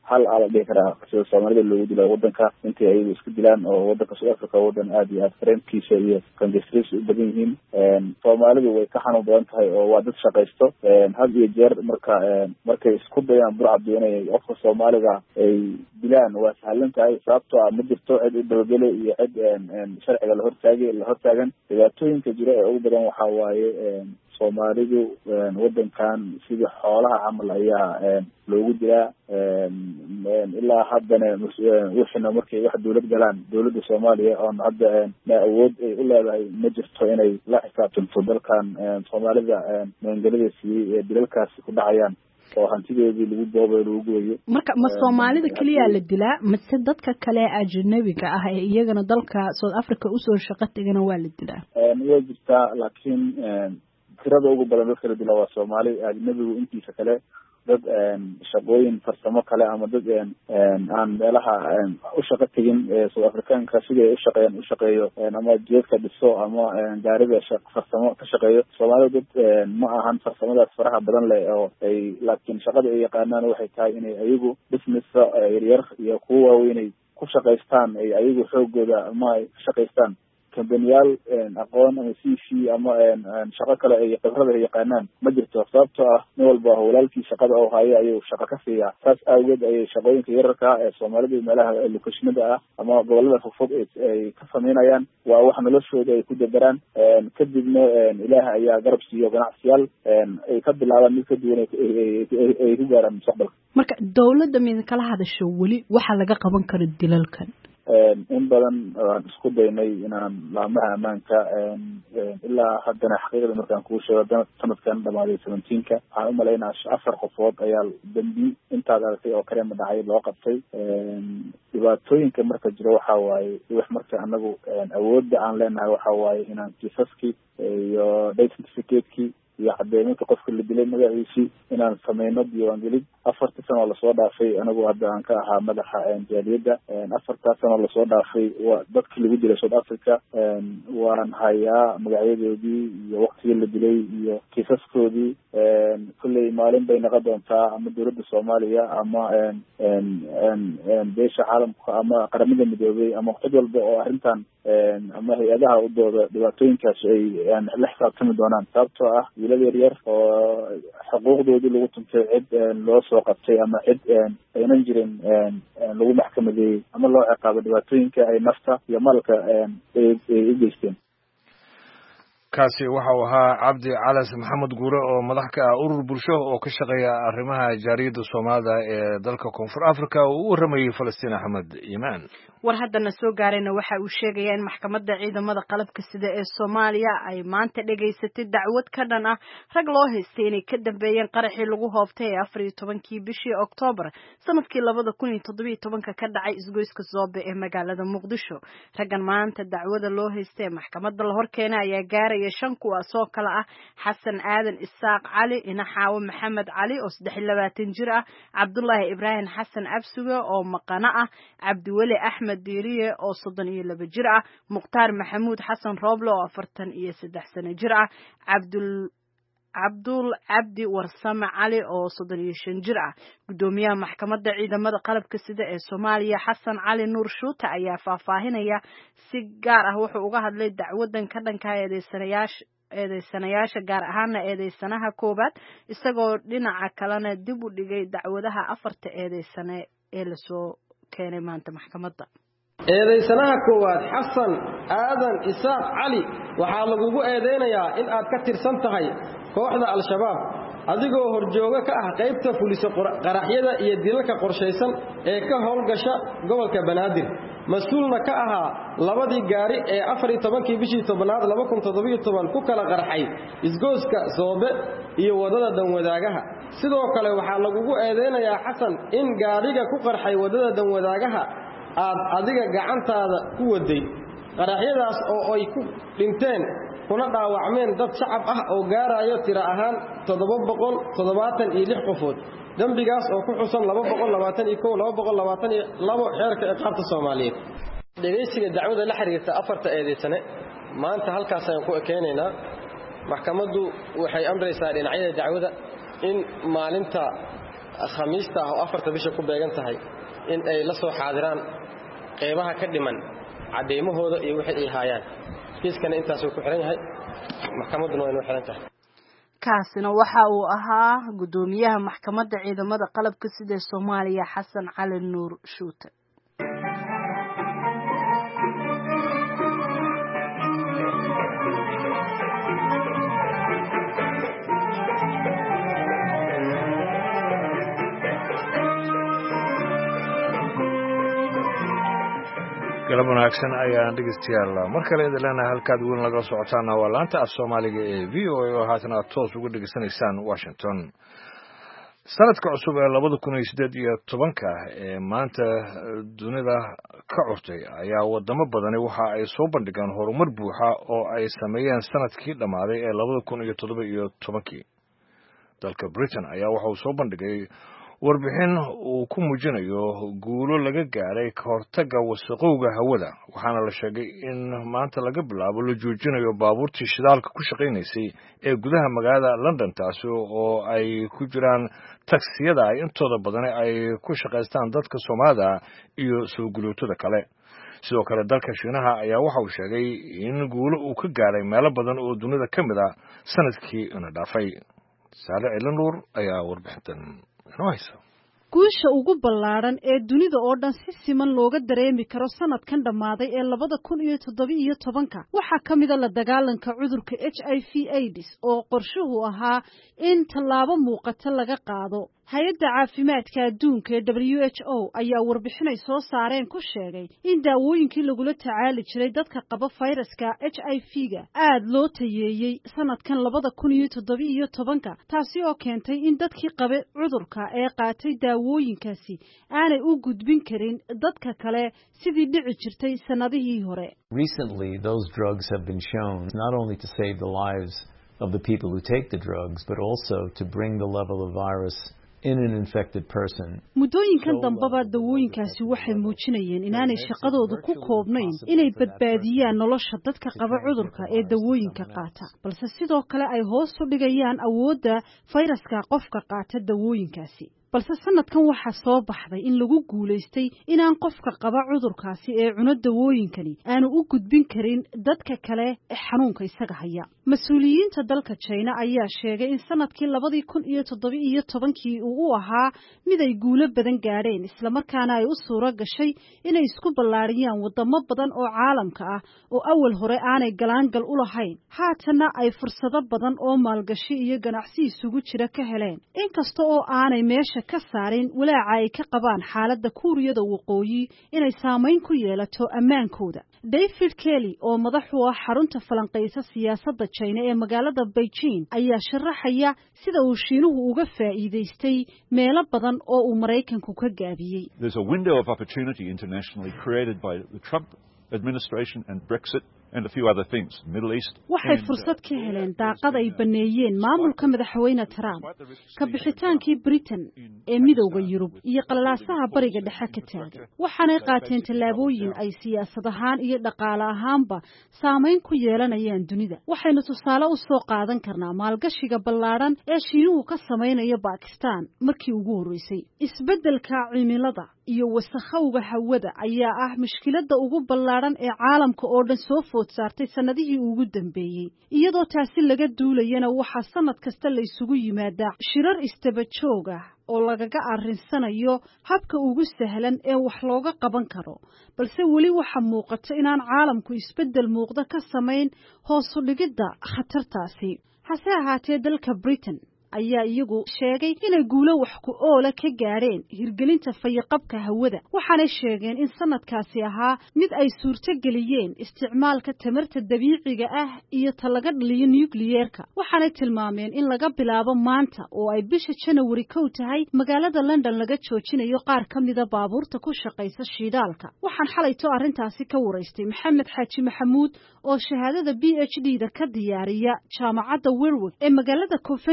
hal ala dhihi karaa sida Soomaalida loogu dilay wadanka intii ay isku dilaan oo wadanka South Africa wadan aad iyo aad fareenkiisa iyo kandistriis u badan yihiin Soomaalidu way ka xanuun badan tahay oo waa dad shaqaysto had iyo jeer marka markay isku dayaan burcad inay qofka Soomaaliga ay dilaan waa sahlan tahay sababtoo ah ma jirto cid u dabagale iyo cid sharciga la hortaagay la hortaagan dhibaatooyinka jira ee ugu badan waxa waaye Soomaalidu wadankan sidii xoolaha camal ayaa loogu diraa ilaa haddana wixina markay wax dawlad galaan dawladda Soomaaliya oo hadda ma awood ay u leedahay ma jirto inay la xisaabtanto dalkan Soomaalida maangalada si dilalkaasi ku dhacayaan oo hantideedii lagu boobay lagu gooyo marka ma Soomaalida kaliya la dilaa mise dadka kale ajnabiga ah ee iyagana dalka South Africa u soo shaqo tagana waa la dilaa way jirtaa laakiin tirada ugu badan dadka la dilaa waa Soomaali ajnabigu intiisa kale dad shaqooyin farsamo kale ama dad aan meelaha u shaqo tagin South Africaanka sidii u shaqeeyaan u shaqeeyo ama jeedka dhiso ama gaariga farsamo ka shaqeeyo Soomaalidu dad ma ahan farsamadaas faraha badan leh oo ay laakiin shaqada ay yaqaanaan waxay tahay inay ayagu business yar iyo kuwa waaweyn ku shaqeystaan ay ayagu xoogooda ama ay shaqeystaan كمبنيال أقوان أما سيشي أما شقة كلا أي قدرة هي قانان مجرد صابتها نول بهولال في شقة أو هاي أي شقة كفية ساس أوجد أي شقين كيركا الصومالي بملاها اللوكشن ده أما بقولنا في فوق أي كفمين أيان وواحد لشوا ده يكون دران كدبنا إله أي قرب سيو جناح سيال أي كدب العالم يكدبون أي تجارة مستقبل. مرك الدولة ده من كل هذا الشغل وحلقة قبل كان الدلال كان. in badan aan isku daynay inaan laamaha amaanka ilaa haddana xaqiiqada markaan kuu sheego sanadkan dhamaaday seventeenka waxaan u malaynaa afar qofood ayaa dambi intaad aragtay oo kale ma dhacay loo qabtay dhibaatooyinka marka jiro waxa waaye wax marka anagu awoodda aan leenahay waxa waaye inaan kiisaskii iyo date certificate-kii iyo cadeyminka qofka la dilay magaciisii inaan sameyno diiwaangelid afartii sano oo lasoo dhaafay anagu hadda aan ka ahaa madaxa jaaliyadda afartaa sano oo lasoo dhaafay waa dadkii lagu dilay South Africa waan hayaa magacyadoodii iyo waqtigii la dilay iyo kiisaskoodii kulley maalin bay noqon doontaa ama dowladda Soomaaliya ama beesha caalamka ama qaramada midoobay ama cid walba oo arrintan ama hay-adaha u dooda dhibaatooyinkaas ay la xisaabtami doonaan sababtoo ah wiilal yar yar oo xuquuqdoodii lagu tuntay cid loo soo qabtay ama cid aynan jirin lagu maxkamadeeyey ama loo ciqaabo dhibaatooyinka ay nafta iyo malka ay u geysteen. kaasi waxa uu ahaa Cabdi Calas Maxamed Guure oo madax ka ah urur bulsho oo ka shaqeeya arrimaha jaariyadda Soomaalida ee dalka Koonfur Afrika oo u waramayay Falastiin Axmed Iimaan. war haddana soo gaarayna waxa uu sheegaya in maxkamadda ciidamada qalabka sida ee Soomaaliya ay maanta dhageysatay dacwad ka dhan ah rag loo haystay inay ka dambeeyeen qaraxii lagu hooftay afar iyo tobankii bishii Oktoobar sanadkii labada kun iyo toddoba iyo tobanka ka dhacay isgoyska Zoobe ee magaalada Muqdisho. raggan maanta dacwada loo haystay maxkamadda la horkeenay ayaa gaaray shan kuwaas oo kala ah Xasan Aadan Isaaq Cali ina Xaawo Maxamed Cali oo saddex iyo labaatan jir ah Cabdullaahi Ibrahim Xasan Absuge oo maqana ah Cabdiweli Axmed Diiriye oo soddon iyo laba jir ah Muqtaar Maxamuud Xasan Roble oo afartan iyo saddex sano jir ah Cabdul Abdul Abdi Warsame Cali oo soddon iyo shan jir ah gudoomiyaha maxkamadda ciidamada qalabka sida ee Soomaaliya Xasan Cali Nuur Shuute ayaa faahfaahinaya si gaar ah wuxuu uga hadlay dacwadan ka dhanka eedeysanayaasha eedeysanayaasha gaar ahaana eedeysanaha koobaad isagoo dhinaca kalena dib u dhigay dacwadaha afarta eedeysane ee la soo keenay maanta maxkamadda. eedeysanaha koowaad Xasan Aadan Isaaq Cali waxaa lagu eedeynayaa in aad ka tirsan tahay kooxda Al-Shabaab adigoo horjooga ka ah qaybta fuliso qaraxyada iyo dilalka qorsheysan ee ka howlgasha gobolka Banaadir mas'uulna ka ahaa labadii gaari ee afar iyo tobankii bishii tobnaad laba kun toddoba iyo toban ku kala qarxay isgooska Zoobe iyo wadada Danwadaagaha sidoo kale waxaa lagu eedeynayaa Xasan in gaariga ku qarxay wadada Danwadaagaha aad adiga gacantaada ku waday qaraxyadaas oo ay ku dhinteen kuna dhaawacmeen dad shacab ah oo gaarayo tiro ahaan toddoba boqol toddobaatan iyo lix qofood dambigaas oo ku xusan laba boqol labaatan iyo kow laba boqol labaatan iyo laba xeerka ciqaabta Soomaaliyeed. dhageysiga dacwada la xiriirta afarta eedeysane maanta halkaas ayaan ku ekeenaynaa maxkamaddu waxay amraysaa dhinacyada dacwada in maalinta khamiista oo afarta bisha ku beegan tahay in ay la soo xaadiraan qeybaha ka dhiman cadeymahooda iyo wixii ay haayaan kiiskana intaas uu ku xiran yahay maxkamadduna waa inuu xiran tahay kaasina waxa uu ahaa gudoomiyaha maxkamadda ciidamada qalabka sida Soomaaliya Xasan Cali Nuur Shuute. galab wanaagsan ayaan dhegeystayaal mar kale idin leenahay halkaad weyn laga socotaana waa laanta af Soomaaliga ee V O A oo haatan toos uga dhageysanaysaan Washington. sanadka cusub ee laba kun iyo siddeed iyo toban ee maanta dunida ka curtay ayaa wadamo badan waxa ay soo bandhigaan horumar buuxa oo ay sameeyeen sanadkii dhamaaday ee laba kun iyo toddoba iyo toban. dalka Britain ayaa waxa uu soo bandhigay warbixin uu ku muujinayo guulo laga gaaray ka hortagga wasaqowga hawada, waxaana la sheegay in maanta laga bilaabo la joojinayo baabuurtii shidaalka ku shaqaynaysay ee gudaha magaalada London, taasi oo ay ku jiraan taksiyada ay intooda badan ay ku shaqaystaan dadka Soomaalida iyo soo gulootada kale. sidoo kale dalka Shiinaha ayaa waxa uu sheegay in guulo uu ka gaaray meelo badan oo dunida ka mid ah sanadkii ina dhaafay. Saale Cilanuur ayaa warbixintan guusha ugu ballaaran ee dunida oo dhan si siman looga dareemi karo sanadkan dhammaaday ee laba kun iyo toddoba iyo toban waxaa ka mid ah la dagaalanka cudurka H I V AIDS oo qorshuhu ahaa in tallaabo muuqata laga qaado. hay-adda caafimaadka adduunka ee W H O ayaa warbixin ay soo saareen ku sheegay in daawooyinkii lagula tacaali jiray dadka qaba fayraska H I V-ga aad loo tayeeyey sanadkan laba kun iyo toddoba iyo toban, taasi oo keentay in dadkii qaba cudurka ee qaatay daawooyinkaasi aanay u gudbin karin dadka kale sidii dhici jirtay sanadihii hore. Recently, those drugs have been shown not only to save the lives of the people who take the drugs, but also to bring the level of virus in an infected person. Muddooyinkan dambaba dawooyinkaasi waxay muujinayeen inaanay shaqadooda ku koobnayn inay badbaadiyaan nolosha dadka qaba cudurka ee dawooyinka qaata, balse sidoo kale ay hoos u dhigayaan awoodda fayraska qofka qaata dawooyinkaasi. balse sanadkan waxaa soo baxday in lagu guulaystay inaan qofka qaba cudurkaasi ee cuna dawooyinkani aanu u gudbin karin dadka kale ee xanuunka isaga haya. Mas'uuliyiinta dalka China ayaa sheegay in sanadkii laba kun iyo toddoba iyo toban uu u ahaa mid ay guulo badan gaadheen, isla markaana ay u suura gashay inay isku ballaariyaan wadamo badan oo caalamka ah oo awal hore aanay galaangal u lahayn, haatana ay fursado badan oo maalgashi iyo ganacsi isugu jira ka heleen, inkasta oo aanay meesha ka saarin walaaca ay ka qabaan xaaladda Kuuriyada Waqooyi inay saameyn ku yeelato ammaankooda. David Kelly oo madax u ah xarunta falanqeysa siyaasadda China ee magaalada Beijing ayaa sharaxaya sida uu Shiinuhu uga faa'iideystay meelo badan oo uu Mareykanku ka gaabiyay. There's a window of opportunity internationally created by the Trump administration and Brexit and a few other things, Middle East. Waxay fursad ka heleen daaqad ay baneeyeen maamulka madaxweyne Trump ka bixitaankii Britain ee midowga Yurub iyo qalalaasaha bariga dhexe ka taagan. Waxaanay qaateen tallaabooyin ay siyaasad ahaan iyo dhaqaale ahaanba saameyn ku yeelanayaan dunida. Waxaynu tusaale u soo qaadan karnaa maalgashiga ballaaran ee Shiinuhu ka sameynaya Pakistan markii ugu horeysay. Isbeddelka cimilada iyo wasakhowga hawada ayaa ah mushkiladda ugu ballaaran ee caalamka oo dhan soo food saartay sanadihii ugu dambeeyay. Iyadoo taasi laga duulayana waxaa sanad kasta la isugu yimaadaa shirar istaba joog ah oo lagaga arrinsanayo habka ugu sahlan ee wax looga qaban karo, balse weli waxa muuqata inaan caalamku isbeddel muuqda ka samayn hoos u dhigidda khatartaasi. hase ahaatee dalka Britain ayaa iyagu sheegay inay guulo wax ku oola ka gaareen hirgelinta fayaqabka hawada, waxaanay sheegeen in sanadkaasi ahaa mid ay suurto geliyeen isticmaalka tamarta dabiiciga ah iyo talaga dhaliyo nuclear-ka. waxaanay tilmaameen in laga bilaabo maanta oo ay bisha January kow tahay magaalada London laga joojinayo qaar ka mid ah baabuurta ku shaqeysa shidaalka. waxaan xalayto arrintaasi ka wareystay Maxamed Xaaji Maxamuud oo shahaadada P H D da ka diyaariya jaamacadda Warwick ee magaalada Coventry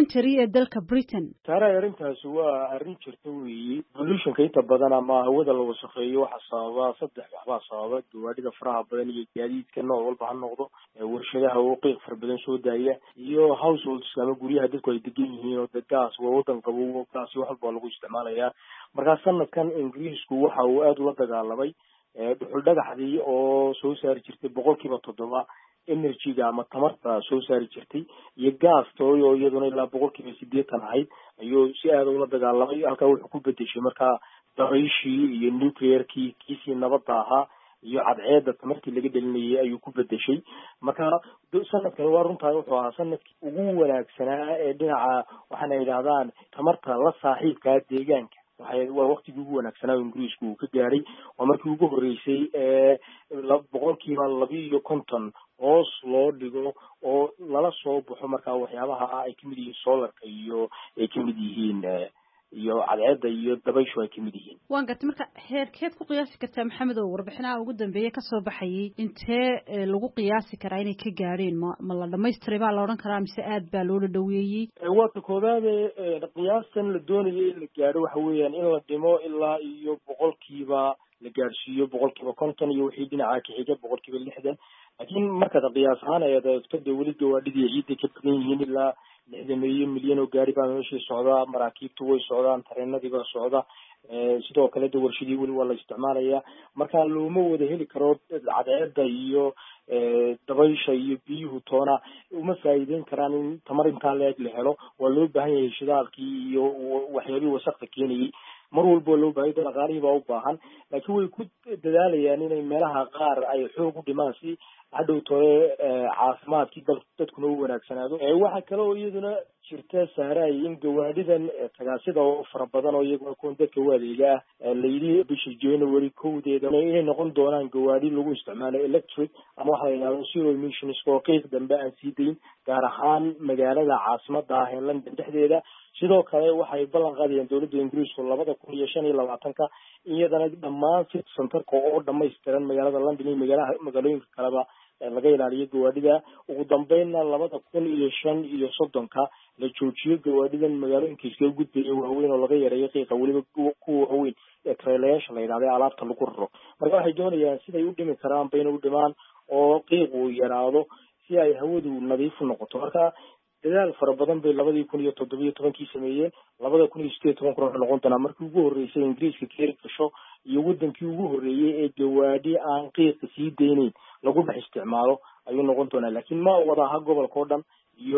ee dalka Britain. Taara arrintaasi waa arrin jirta weeye. Pollution-ka inta badan ama hawada la wasakheeyo waxa sababa saddex waxba sababa gawaadhida faraha badan iyo gaadiidka nooc walba ha noqdo, warshadaha oo qiiq far badan soo daaya iyo households ama guryaha dadku ay degan yihiin oo gaas waa wadan qabow gaas wax walba lagu isticmaalayaa. Marka sanadkan Ingiriisku waxa uu aad ula dagaalamay dhuxul dhagaxdii oo soo saari jirtay boqolkiiba toddoba energy-ga ama tamarta soo saari jirtay iyo gaasta oo iyaduna ilaa boqolkiiba siddeetan ahayd ayuu si aad ula dagaalamay. Halkaa wuxuu ku bedeshay markaa dabayshii iyo nuclear-kii kiisii nabadda ahaa iyo cadceedda tamartii laga dhalinayay ayuu ku bedeshay. Marka sanadkan waa runtaa wuxuu ahaa sanadkii ugu wanaagsanaa ee dhinaca waxaana yidhaahdaan tamarta la saaxiibkaa deegaanka. waxay waa waqtigii ugu wanaagsanaa Ingiriisku uu ka gaaray waa markii ugu horeysay ee boqolkiiba laba iyo konton hoos loo dhigo oo lala soo baxo markaa waxyaabaha ay kamid yihiin solarka iyo ay kamid yihiin iyo cadceedda iyo dabayshu ay kamid yihiin. waan gartay marka heerkeed ku qiyaasi kartaa Maxamed oo warbixinaha ugu dambeeyay ka soo baxayay intee lagu qiyaasi karaa inay ka gaareen ma, ma la dhamaystiray baa la oran karaa mise aad baa loo dhaweeyay? waa ta koobaad ee qiyaastan la doonayay in la gaaro waxa weeyaan in la dhimo ilaa iyo boqolkiiba la gaarsiiyo boqolkiiba konton iyo wixii dhinaca ka xiga boqolkiiba lixdan. laakiin markaad qiyaas ahaan ayaad eegto dee weli gawaadhidii ciidda ka badan yihiin ilaa lixdan iyo milyan oo gaari baa meeshii socdaa, maraakiibtu way socdaan, tareenadii baa socda, sidoo kale de warshadii weli waa la isticmaalayaa. marka looma wada heli karo cadceedda iyo dabaysha iyo biyuhu toona uma faa'iideyn karaan in tamar intaa leeg la helo. waa loo baahan yahay shidaalkii iyo waxyaabihii wasaqda keenayay mar walba loo baahay dhaqaalihii baa u baahan. laakiin way ku dadaalayaan inay meelaha qaar ay xoog u dhimaan si hadhow tore caafimaadkii dadkuna u wanaagsanaado. waxa kale oo iyaduna jirta saaray in gawaadhidan tagaasida oo fara badan oo iyaguna kuwan dadka u adeega ah la yidhi bisha January kowdeeda inay noqon doonaan gawaadhi lagu isticmaalo electric ama waxa la yidhahdo zero emissions oo qiiq dambe aan sii dayn gaar ahaan magaalada caasimadda ah ee London dhexdeeda. sidoo kale waxay ballan qaadayaan dowladda Ingiriisku labada kun iyo shan iyo labaatanka iyadana dhammaan city centerka oo dhammaystiran magaalada London iyo magaalaha magaalooyinka kaleba laga ilaaliyo gawaadhida. ugu dambeynna labada kun iyo shan iyo soddonka la joojiyo gawaadhidan magaalooyinka iskaga gudbaya waaweyn oo laga yareeyo qiiqa weliba kuwa waaweyn ee traileyaasha la yidhahdo alaabta lagu raro. marka waxay doonayaan siday u dhimi karaan bayna u dhimaan oo qiiq uu yaraado si ay hawadu nadiif u noqoto. marka dadaal fara badan bay labadii kun iyo toddoba iyo tobankii sameeyeen. labada kun iyo sideed iyo toban wuxuu noqon doonaa markii ugu horeysay Ingiriiska ka gasho iyo wadankii ugu horeeyay ee gawaadhi aan qiiqa sii deynayn lagu dhex isticmaalo ayuu noqon doonaa. laakiin ma wada aha gobolka oo dhan iyo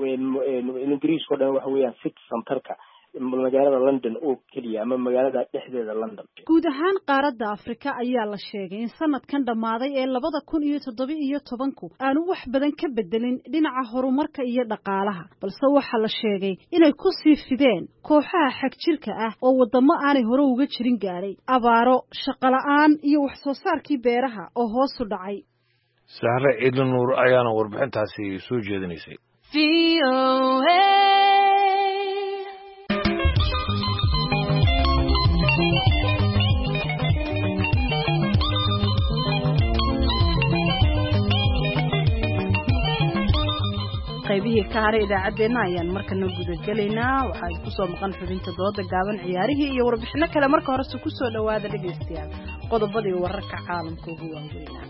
Ingiriiska oo dhan waxa weeyaan city centerka magaalada London oo kaliya ama magaalada dhexdeeda London. guud ahaan qaaradda Afrika ayaa la sheegay in sanadkan dhamaaday ee labada kun iyo toddoba iyo tobanku aanu wax badan ka bedelin dhinaca horumarka iyo dhaqaalaha, balse waxa la sheegay inay ku sii fideen kooxaha xag jirka ah oo wadamo aanay hore uga jirin gaaray, abaaro, shaqo la'aan iyo wax soo saarkii beeraha oo hoos u dhacay. Sahre Ciidli Nuur ayaana warbixintaasi soo jeedinaysay. qaybihii ka haray idaacadeena ayaan markana gudagelaynaa. waxaa ku soo maqan xubinta dooda gaaban, ciyaarihii iyo warbixino kale. marka horese ku soo dhawaada dhageystayaal qodobadii wararka caalamka ugu waaweynaa.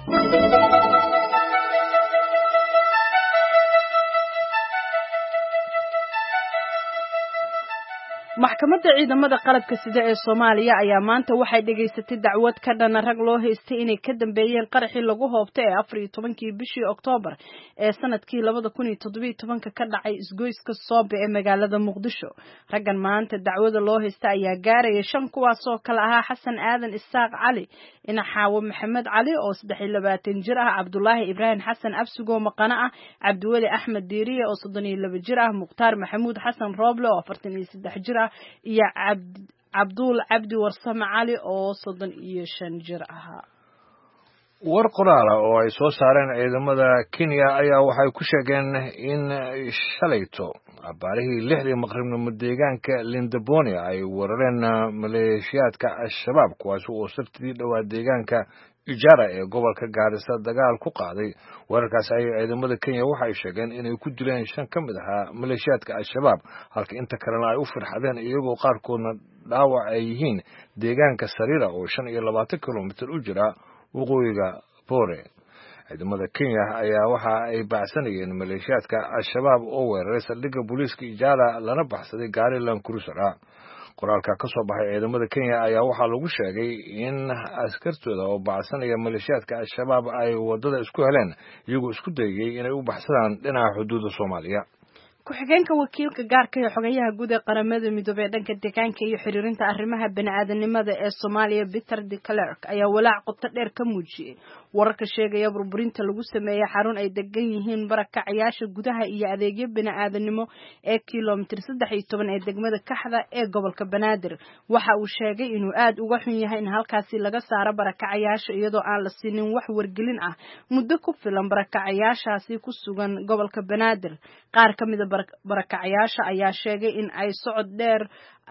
maxkamadda ciidamada qalabka sida ee Soomaaliya ayaa maanta waxay dhageysatay dacwad ka dhan rag loo haystay inay ka dambeeyeen qaraxii lagu hoobtay ee afar iyo tobankii bishii Oktoobar ee sanadkii labada kun iyo toddoba iyo tobanka ka dhacay isgoyska Soobe ee magaalada Muqdisho. raggan maanta dacwada loo haystay ayaa gaaraya shan kuwaas oo kala ahaa Xasan Aadan Isaaq Cali, Inaxaawo Maxamed Cali oo saddex iyo labaatan jir ah, Cabdullaahi Ibrahim Xasan Absugo Maqana ah, Cabdiweli Axmed Diiriye oo soddon iyo laba jir ah, Muqtaar Maxamuud Xasan Rooble oo afartan iyo saddex jir ah iyo Cabdul Cabdi Warsame Cali oo soddon iyo shan jir ahaa. war qoraal oo ay soo saareen ciidamada Kenya ayaa waxay ku sheegeen in shalayto abaarihii lixdii maqribnimo deegaanka Lindabonia ay weerareen maleeshiyaadka Al-Shabaab kuwaas oo sabtidii dhawaa deegaanka Ijara ee gobolka Gaarisa dagaal ku qaaday weerarkaas ay ciidamada Kenya waxa ay sheegeen inay ku dileen shan ka mid ah maleeshiyaadka al-shabaab halka inta kalena ay u firxadeen iyagoo qaarkoodna dhaawac ay yihiin deegaanka Sariira oo shan iyo labaatan kiiloomitir u jira waqooyiga Boore. ciidamada Kenya ayaa waxa ay baacsanayeen maleeshiyaadka al-shabaab oo weeraray saldhigga booliiska Ijara lana baxsaday gaari Land Cruiser ah. qoraalka ka soo baxay ciidamada Kenya ayaa waxa lagu sheegay in askartooda oo baacsanaya maleeshiyaadka al-shabaab ay wadada isku heleen iyagoo isku dayay inay u baxsadaan dhinaca xuduudda Soomaaliya. ku-xigeenka wakiilka gaarka ee xogayaha guud ee qaramada midoobay ee dhanka deegaanka iyo xiriirinta arrimaha bini'aadanimada ee Soomaaliya Peter de Klerk ayaa walaac qoto dheer ka muujiyay wararka sheegaya burburinta lagu sameeyay xarun ay degan yihiin barakacayaasha gudaha iyo adeegyo bini'aadanimo ee kiiloomitir saddex iyo toban ee degmada Kaxda ee gobolka Banaadir. waxa uu sheegay inuu aad uga xun yahay in halkaasi laga saaro barakacayaasha iyadoo aan la siinin wax wargelin ah muddo ku filan barakacayaashaasi ku sugan gobolka Banaadir. qaar ka mid ah barakacayaasha ayaa sheegay in ay socod dheer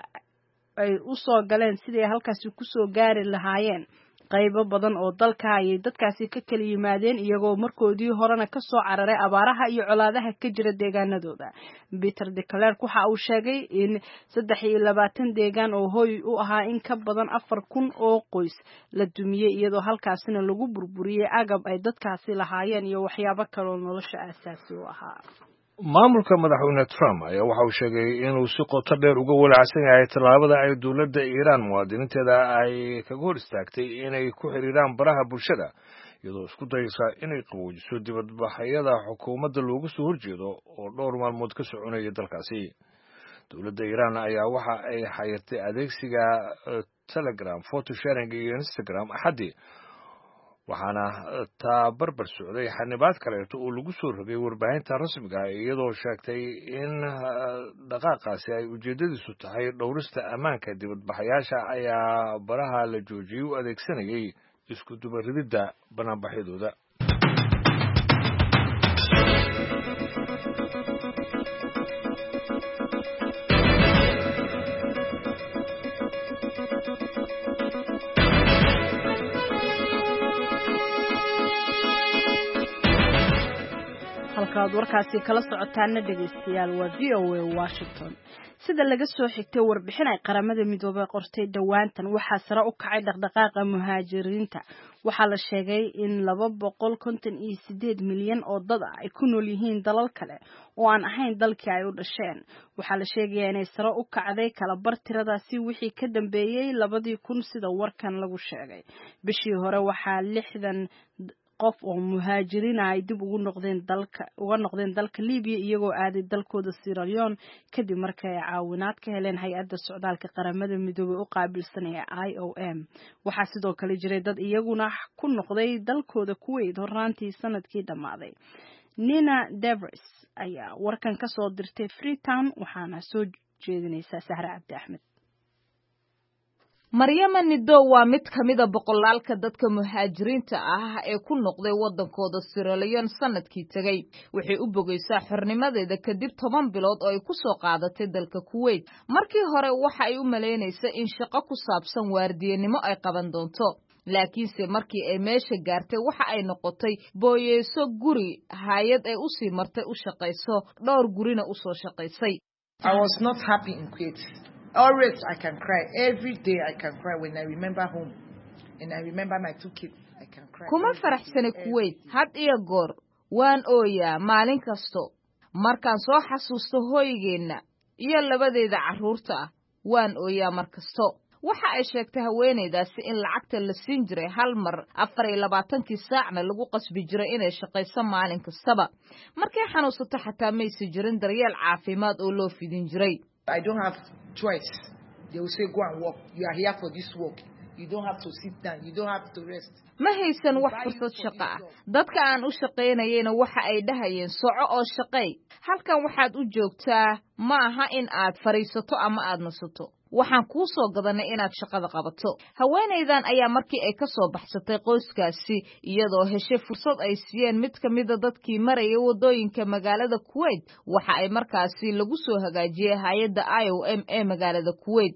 ay u soo galeen sidii halkaasi ku soo gaari lahaayeen qaybo badan oo dalka ay dadkaasi ka kala yimaadeen iyagoo markoodii horena ka soo cararay abaaraha iyo colaadaha ka jira deegaanadooda. Peter de Klerk waxa uu sheegay in saddex iyo labaatan deegaan oo hooy u ahaa in ka badan afar kun oo qoys la dumiyay iyadoo halkaasina lagu burburiyay agab ay dadkaasi lahaayeen iyo waxyaabo kale oo nolosha aasaasi u ahaa. maamulka madaxweyne Trump ayaa waxa uu sheegay inuu si qoto dheer uga walaacsan yahay tallaabada ay dowladda Iran muwaadiniinteeda ay kaga hor istaagtay inay ku xiriiraan baraha bulshada iyadoo isku dayaysa inay qaboojiso dibadbaxyada xukuumadda loogu soo horjeedo oo dhowr maalmood ka soconaya dalkaasi. dowladda Iran ayaa waxa ay xayirtay adeegsiga Telegram, photo sharing iyo Instagram axadii waxaana taa barbar socday xanibaad kaleeto oo lagu soo rogay warbaahinta rasmiga ah iyadoo sheegtay in dhaqaaqaasi ay ujeedadiisu tahay dhowrista ammaanka dibadbaxayaasha ayaa baraha la joojiyay u adeegsanayay isku dubarididda banaanbaxyadooda. halkaad warkaasi kala socotaana dhageystayaal waa V O A Washington. sida laga soo xigtay warbixin ay qaramada midoobay qortay dhawaantan waxaa sare u kacay dhaqdhaqaaqa muhaajiriinta. waxaa la sheegay in laba boqol konton iyo sideed milyan oo dad ah ay ku nool yihiin dalal kale oo aan ahayn dalkii ay u dhasheen. waxaa la sheegayaa inay sare u kacday kala bar tiradaasi wixii ka dambeeyay labadii kun sida warkan lagu sheegay. bishii hore waxaa lixdan qof oo muhaajiriin ay dib ugu noqdeen dalka uga noqdeen dalka Liibiya iyagoo aaday dalkooda Sierra Leone kadib markay caawinaad ka heleen hay'adda socdaalka qaramada midoobay u qaabilsanaya I O M. waxaa sidoo kale jiray dad iyaguna ku noqday dalkooda Kuwait horraantii sanadkii dhamaaday. Nina Devers ayaa warkan ka soo dirtay Freetown waxaana soo jeedinaysa Sahra Cabdi Axmed. Maryama Nido waa mid ka mid ah boqolaalka dadka muhaajiriinta ah ee ku noqday wadankooda Sierra Leone sanadkii tagay. waxay u bogaysaa xornimadeeda kadib toban bilood oo ay ku soo qaadatay dalka Kuwait. markii hore waxa ay u maleynaysaa in shaqo ku saabsan waardiyanimo ay qaban doonto. laakiinse markii ay meesha gaartay waxa ay noqotay booyeeso guri hay'ad ay u sii martay u shaqayso dhowr gurina u soo shaqaysay. I was not happy in Kuwait. Always I can cry. Every day I can cry when I remember home. And I remember my two kids. I can cry. Kuma faraxsana Kuwait. Had iyo goor waan ooyaa maalin kasto. Markaan soo xasuusto hooygeena iyo labadeeda carruurta ah waan ooyaa mar kasto. waxa ay sheegtay haweeneydaasi in lacagta la siin jiray hal mar afar iyo labaatankii saacna lagu qasbi jiray inay shaqayso maalin kastaba. markay xanuunsato xataa maysi jirin daryeel caafimaad oo loo fidin jiray. I don't have choice. They will say go and work. You are here for this work. You don't have to sit down. You don't have to rest. ma haysan wax fursad shaqo ah. dadka aan u shaqaynayeen waxa ay dhahayeen soco oo shaqay. halkan waxaad u joogtaa ma aha in aad fariisato ama aad nasato. waxaan kuu soo gadanay inaad shaqada qabato. haweeneydan ayaa markii ay ka soo baxsatay qoyskaasi iyadoo heshay fursad ay siiyeen mid ka mid ah dadkii marayay wadooyinka magaalada Kuwait waxa ay markaasi lagu soo hagaajiyay hay'adda I O M ee magaalada Kuwait.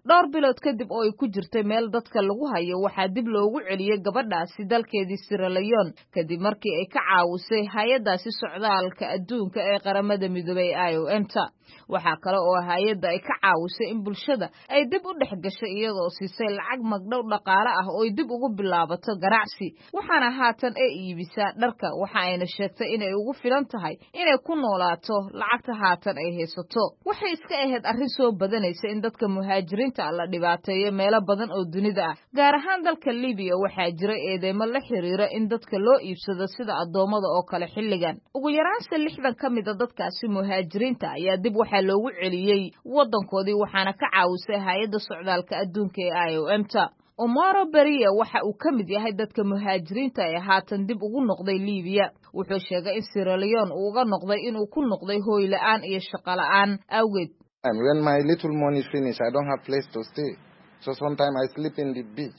dhowr bilood kadib oo ay ku jirtay meel dadka lagu hayo waxaa dib loogu celiyey gabadhaasi dalkeedii Sierra Leone kadib markii ay ka caawisay hay'adaasi socdaalka adduunka ee qaramada midoobay I O M ta waxaa kale oo hay'adda ay ka caawisay in bulshada ay dib u dhex gashay iyadoo siisay lacag magdhow dhaqaale ah oo ay dib ugu bilaabato ganacsi waxaana haatan ay iibisaa dharka waxa ayna sheegtay inay ugu filan tahay inay ku noolaato lacagta haatan ay haysato waxay iska ahayd arrin soo badanaysa in dadka muhaajiriinta la dhibaateeyo meelo badan oo dunida ah gaar ahaan dalka Liibiya waxaa jira eedeymo la xiriira in dadka loo iibsado sida adoomada oo kale xilligan ugu yaraan lixdan ka mid ah dadkaasi muhaajiriinta ayaa dib waxaa loogu celiyey wadankoodii waxaana ka caawisay hay'adda socdaalka adduunka ee I O M ta Omaro Beriya waxa uu ka mid yahay dadka muhaajiriinta ee haatan dib ugu noqday Liibiya wuxuu sheegay in Sierra Leone uu uga noqday inuu ku noqday hooy la'aan iyo shaqo la'aan awgeed and when my little money finish I don't have place to stay so sometimes I sleep in the beach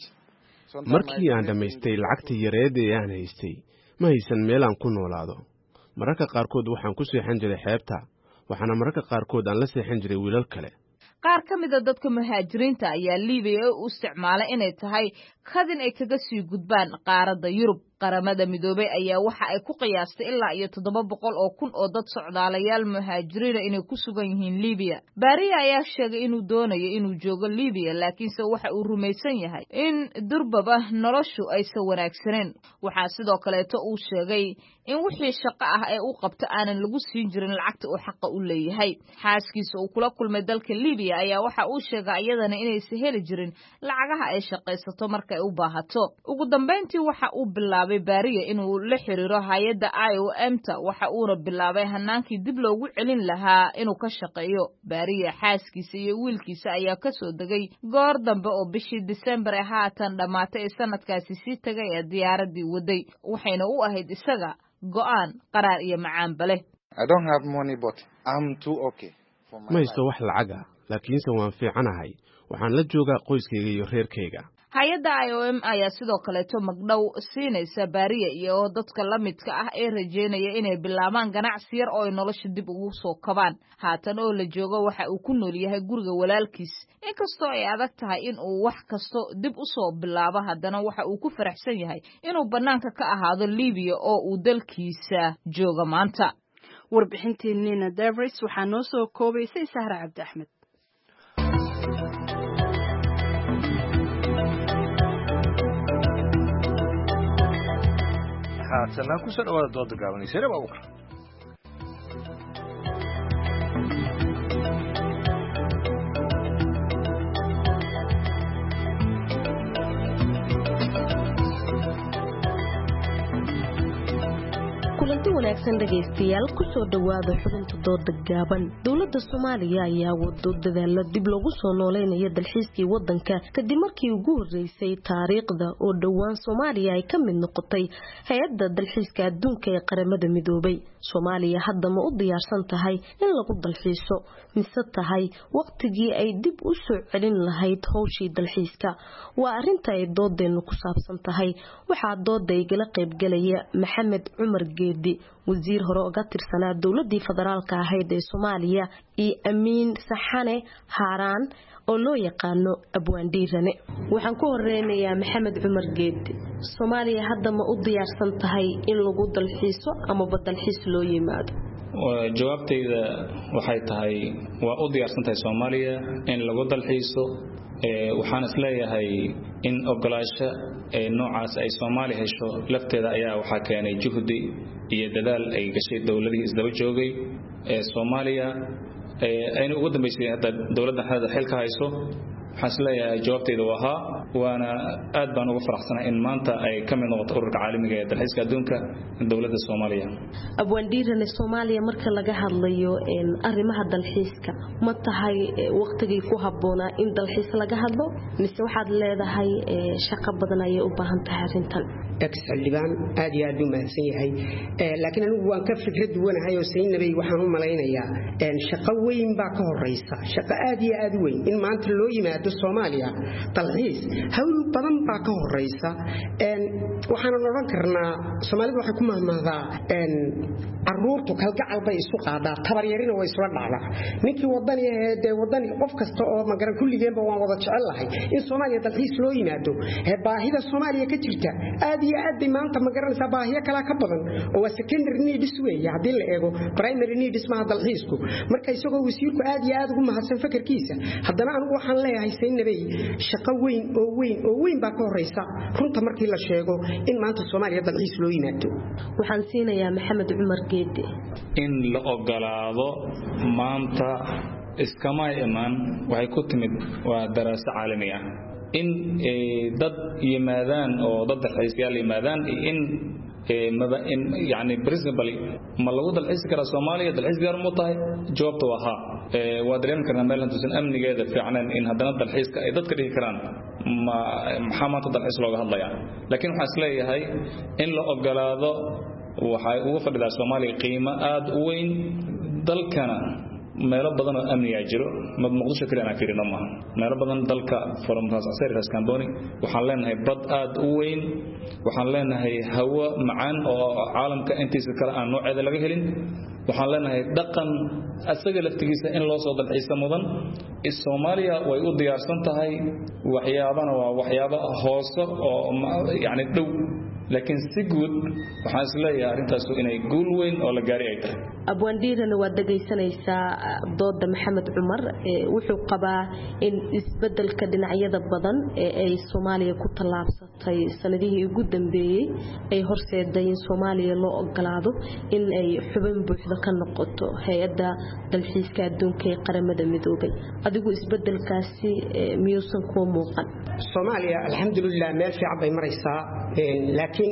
markii aan dhamaystay lacagtii yareed ee aan haystay ma haysan meel aan ku noolaado mararka qaarkood waxaan ku seexan jiray xeebta waxaana mararka qaarkood aan la seexan jiray wiilal kale qaar ka mid ah dadka muhaajiriinta ayaa Liibiya u isticmaalay inay tahay kadin ay kaga sii gudbaan qaaradda Yurub qaramada midoobay ayaa waxa ay ku qiyaastay ilaa iyo toddoba boqol oo kun oo dad socdaalayaal muhaajiriin inay ku sugan yihiin Liibiya Bariya ayaa sheegay inuu doonayo inuu joogo Liibiya laakiinse waxa uu rumaysan yahay in durbaba noloshu aysan wanaagsaneen waxa sidoo kale uu sheegay in wixii shaqo ah ee uu qabto aanan lagu siin jirin lacagta uu xaq u leeyahay xaaskiisa uu kula kulmay dalka Liibiya ayaa waxa uu sheegay iyadana inaysan heli jirin lacagaha ay shaqaysato marka ay u baahato ugu dambeyntii waxa uu bilaabay Bariya inuu la xiriiro hay'adda I O M ta waxa uu bilaabay hanaankii dib loogu celin lahaa inuu ka shaqeeyo Bariya xaaskiisa iyo wiilkiisa ayaa ka soo degay goor dambe oo bishii December ee haatan dhamaatay sanadkaasi si tagay ee diyaaradii waday waxayna u ahayd isaga go'aan qaraar iyo macaan bale I don't have money but I'm too okay for my ma haysto wax lacag ah laakiinse waan fiicanahay waxaan la joogaa qoyskayga iyo reerkayga hay'adda I O M ayaa sidoo kale to magdhow siinaysa Bariya iyo dadka la midka ah ee rajeynaya inay bilaabaan ganacsi yar oo ay nolosha dib ugu soo kabaan haatan oo la joogo waxa uu ku nool yahay guriga walaalkiis inkastoo ay adag tahay in uu wax kasto dib u soo bilaabo haddana waxa uu ku faraxsan yahay inuu banaanka ka ahaado Liibiya oo uu dalkiisa jooga maanta warbixintii Nina Davis waxaa noo soo koobaysay Sahra Cabdi Axmed haatana ku soo dhawaada dooda gaabanaysa reeb Abuukar kulanti wanaagsan dhageystayaal ku soo dhawaada xubinta dooda gaaban dawladda Soomaaliya ayaa wado dadaalo dib loogu soo nooleynaya dalxiiskii wadanka kadib markii ugu horeysay taariikhda oo dhawaan Soomaaliya ay ka mid noqotay hay'adda dalxiiska adduunka ee qaramada midoobay Soomaaliya hadda ma u diyaarsan tahay in lagu dalxiiso mise tahay waqtigii ay dib u soo celin lahayd hawshii dalxiiska waa arinta ay doodeenu ku saabsan tahay waxa dooda igala qayb galaya Maxamed Cumar Geedi wasiir hore oo ka tirsanaa dawladii federaalka ahayd ee Soomaaliya iyo Amiin Saxane Haaraan oo loo yaqaano Abwaandiirane waxaan ku horeynayaa Maxamed Cumar Geedi Soomaaliya hadda ma u diyaarsan tahay in lagu dalxiiso ama dalxiis loo yimaado jawaabtayda waxay tahay waa u diyaarsan tahay Soomaaliya in lagu dalxiiso ee waxaan isleeyahay in ogolaasho ee noocaas ay Soomaaliya hesho lafteeda ayaa waxa keenay juhdi iyo dadaal ay gashay dawladii isdaba joogay ee Soomaaliya ee ayna ugu dambeysay hadda dawladda hadda xilka hayso waxaan isleeyahay jawaabtayda waa haa waana aad baan ugu faraxsanahay in maanta ay ka mid noqoto ururka caalamiga ee dalxiiska adduunka dawladda Soomaaliya Abwaandiirane Soomaaliya marka laga hadlayo in arrimaha dalxiiska ma tahay waqtigii ku habboonaa in dalxiis laga hadlo mise waxaad leedahay shaqo badan ay u baahan tahay arintan xildhibaan aad iyo aad u mahadsan yahay laakiin anigu waan ka fikrad duwanahay oo Saynabay waxaan u malaynayaa in shaqo weyn baa ka horeysa shaqo aad iyo aad weyn in maanta loo yimaado Soomaaliya dalxiis hawl badan baa ka horeysa waxaan oran karnaa Soomaalidu waxay ku mahmaadaa een caruurtu kalgacal bay isu qaadaa tabaryarina way isla dhacdaa ninkii wadani ee wadani qof kasta oo magaran kulligeenba waan wada jecel lahay in Soomaaliya dalxiis loo yimaado ee baahida Soomaaliya ka jirta aad iyo aad bay maanta magaranaysaa baahiyo kala ka badan oo secondary needs weeye hadii la eego primary needs ma dalxiisku marka isagoo wasiirku aad iyo aad ugu mahadsan fikirkiisa haddana anigu waxaan leeyahay Saynabay shaqo weyn oo weyn oo weyn baa ka horeysa runta markii la sheego in maanta Soomaaliya dalxiis loo yimaado waxaan siinayaa Maxamed Cumar Geedi in la ogolaado maanta iskama iman waxay ku timid waa daraasad caalami ah in dad yimaadaan oo dad dalxiisyaal yimaadaan in maba in yani principally ma lagu dalxiis kara Soomaaliya dalxiis gaar mu tahay jawaabtu waa ha waa dareem karna meel intuusan amnigeeda fiicnaan in haddana dalxiiska ay dadka dhigi karaan ma maxaa maanta dalxiis looga hadlayaa laakiin waxaan isleeyahay in la ogolaado waxay ugu fadhidaa Soomaaliya qiimo aad u weyn dalkana meelo badan oo amniga jiro mad muqdisho kale aan fiirino ma meelo badan dalka from Service Company waxaan leenahay bad aad u weyn waxaan leenahay hawo macaan oo caalamka intiisa kale aan nooceeda laga helin waxaan leenahay dhaqan asaga laftigiisa in loo soo dalxiisa mudan Soomaaliya way u diyaarsan tahay waxyaabana waa waxyaabo hoose oo yani dhow laakiin si guud waxaan isleeyahay arintaas inay guul weyn oo la gaari ay tahay abwaandiirana waa dhagaysanaysaa dooda Maxamed Cumar wuxuu qabaa in isbedelka dhinacyada badan ee ay Soomaaliya ku talaabsatay sanadihii ugu dambeeyay ay horseeday in Soomaaliya loo ogolaado in ay xubin buuxda ka noqoto hay'adda dalxiiska adduunka ee qaramada midoobay adigu isbedelkaasi miyuusan ku muuqan Soomaaliya alxamdulillah meel fiican bay maraysaa laakiin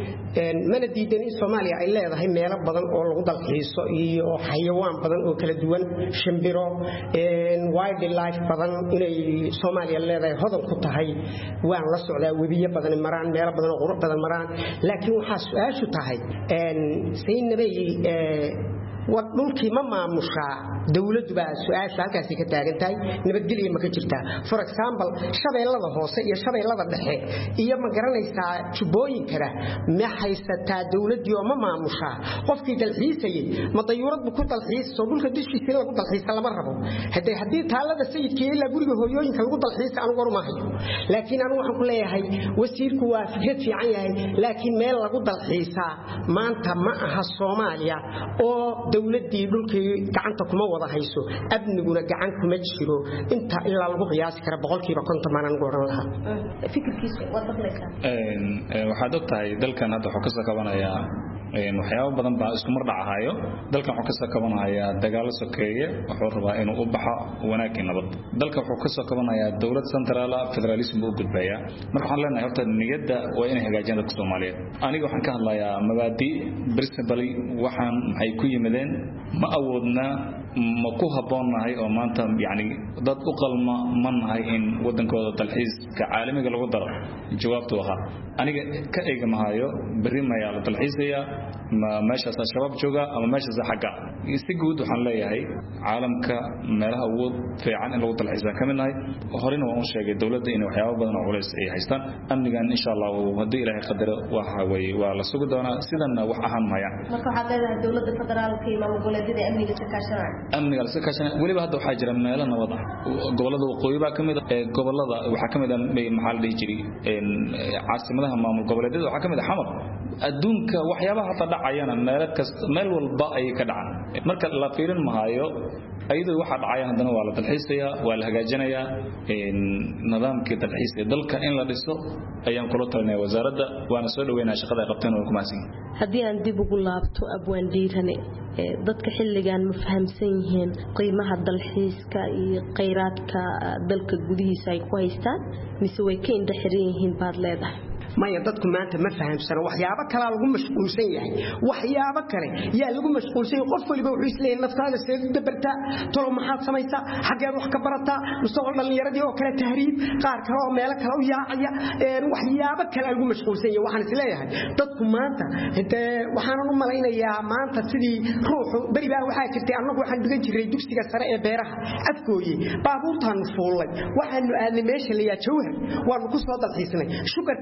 mana diidan in Soomaaliya ay leedahay meelo badan oo lagu dalxiiso iyo xayawaan badan oo kala duwan shimbiro een wildlife badan inay Soomaaliya leedahay hodan ku tahay waan la socdaa webiyo badan maraan meelo badan oo qurux badan maraan laakiin waxa su'aashu tahay een Saynabay ee wadulkii ma maamusha dawladdu baa su'aasha halkaas ka taagan tahay nabadgelyo ma ka jirtaa for example shabeellada hoose iyo shabeellada dhexe iyo ma garanaysaa jubooyinkana ma haysataa dawladdu oo ma maamusha qofkii dalxiisay ma dayuurad ku dalxiiso dhulka dushiisa lagu dalxiisa lama rabo haday hadii taalada sayidkii ila guriga hooyooyinka lagu dalxiisa anigu war ma hayo laakiin anigu waxaan ku leeyahay wasiirku waa fikrad fiican yahay laakiin meel lagu dalxiisa maanta ma aha Soomaaliya oo dawladii dhulkii gacanta kuma wada hayso abniguna gacan kuma jiro inta ilaa lagu qiyaasi kara boqolkiiba konton maanan goran lahaa fikirkiisu waa taqlaysaa ee waxa dadtahay dalkan hadda waxa ka soo kabanayaa een waxyaabo badan baa isku mar dhacayo dalkan waxa ka soo kabanayaa dagaal sokeeye wuxuu rabaa inuu u baxo wanaag nabad dalkan waxa ka soo kabanayaa dawlad central federalism uu gudbaya marka waxaan leenahay horta niyadda waa inay hagaajiyaan dadka Soomaaliyeed aniga waxaan ka hadlayaa mabaadi principally waxaan maxay ku yimaadeen ma awoodna ma ku haboonahay oo maanta yaani dad u qalma manahay in wadankooda dalxiiska caalamiga lagu daro jawaabtu waxa aniga ka eegamahayo bari ma yaa dalxiisaya ma meesha shabaab jooga ama meesha xaga si guud waxaan leeyahay caalamka meelaha ugu fiican in lagu dalxiisa kamidnahay horina waan u sheegay dawladda in waxyaabo badan oo culays ay haystaan amnigan insha Allah hadii Ilaahay qadaro waxa way waa la sugi doonaa sidana wax ahaan maya marka waxa leedahay dawladda federaalka iyo maamulgoboleedyada amniga ka kaashanay amniga la kaashanay waliba hadda waxa jira meelo nabad ah gobolada waqooyi baa kamid ah gobolada waxa kamid ah maxal dhigi jiray in caasimadaha maamul goboleedyada waxa kamid ah xamar adduunka waxyaabaha hada dhacayana meel kasta meel walba ay ka dhacaan marka la fiirin maayo ayadoo waxa dhacaya hadana waa la dalxiisaya waa la hagaajinaya in nidaamka dalxiiska dalka in la dhiso ayaan kula talinay wasaaradda waana soo dhaweynaa shaqada ay qabteen oo ku maasin hadii aan dib ugu laabto abwaan diirane dadka xilligan ma fahamsan yihiin qiimaha dalxiiska iyo kheyraadka dalka gudihiisa ay ku haystaan mise way ka indha xiran yihiin baad leedahay maya dadku maanta ma fahamsana waxyaabo kale lagu mashquulsan yahay waxyaabo kale yaa lagu mashquulsan qof waliba wuxuu isleeyahay naftaada seed dabarta tolo maxaad samaysaa xageed wax ka barataa mustaqbal dhalinyaradii oo kale tahriib qaar kale oo meel kale u yaacaya ee waxyaabo kale lagu mashquulsan yahay waxaan isleeyahay dadku maanta hada waxaan u malaynayaa maanta sidii ruuxu bari baa waxa jirtay anagu waxaan dhigan jiray dugsiga sare ee beeraha afkooyi baabuurtaan fuulay waxaanu aadnay meesha la yaa jawhar waan ku soo dalxiisnay sugar cane bahal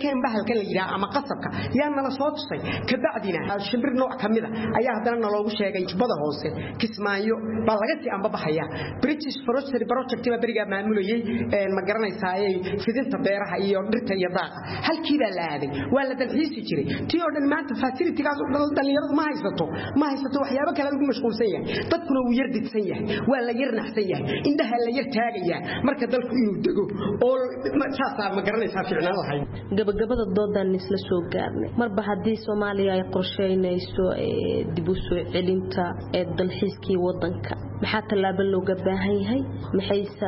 bahalkan la yiraahdo ama qasabka yaa nala soo tusay ka bacdina shimbir nooc kamida ayaa hadana naloogu sheegay jubada hoose Kismaayo baa laga sii amba baxaya British Forestry Project baa bariga maamulayay ee ma garanaysaa fidinta beeraha iyo dhirta iyo daaqa halkii baa la aaday waa la dalxiisi jiray tii oo dhan maanta facility-gaas oo dhalinyaradu ma haysato ma haysato waxyaabo kale lagu mashquulsan yahay dadkuna uu yar didsan yahay waa la yar naxsan yahay indhaha la yar taagaya marka dalku inuu dego oo saasa ma garanaysaa ficnaan lahayd gabagabada doodan isla soo gaarnay marba hadii Soomaaliya ay qorsheynayso dib u soo celinta ee dalxiiskii wadanka maxaa talaabo looga baahan yahay maxaysa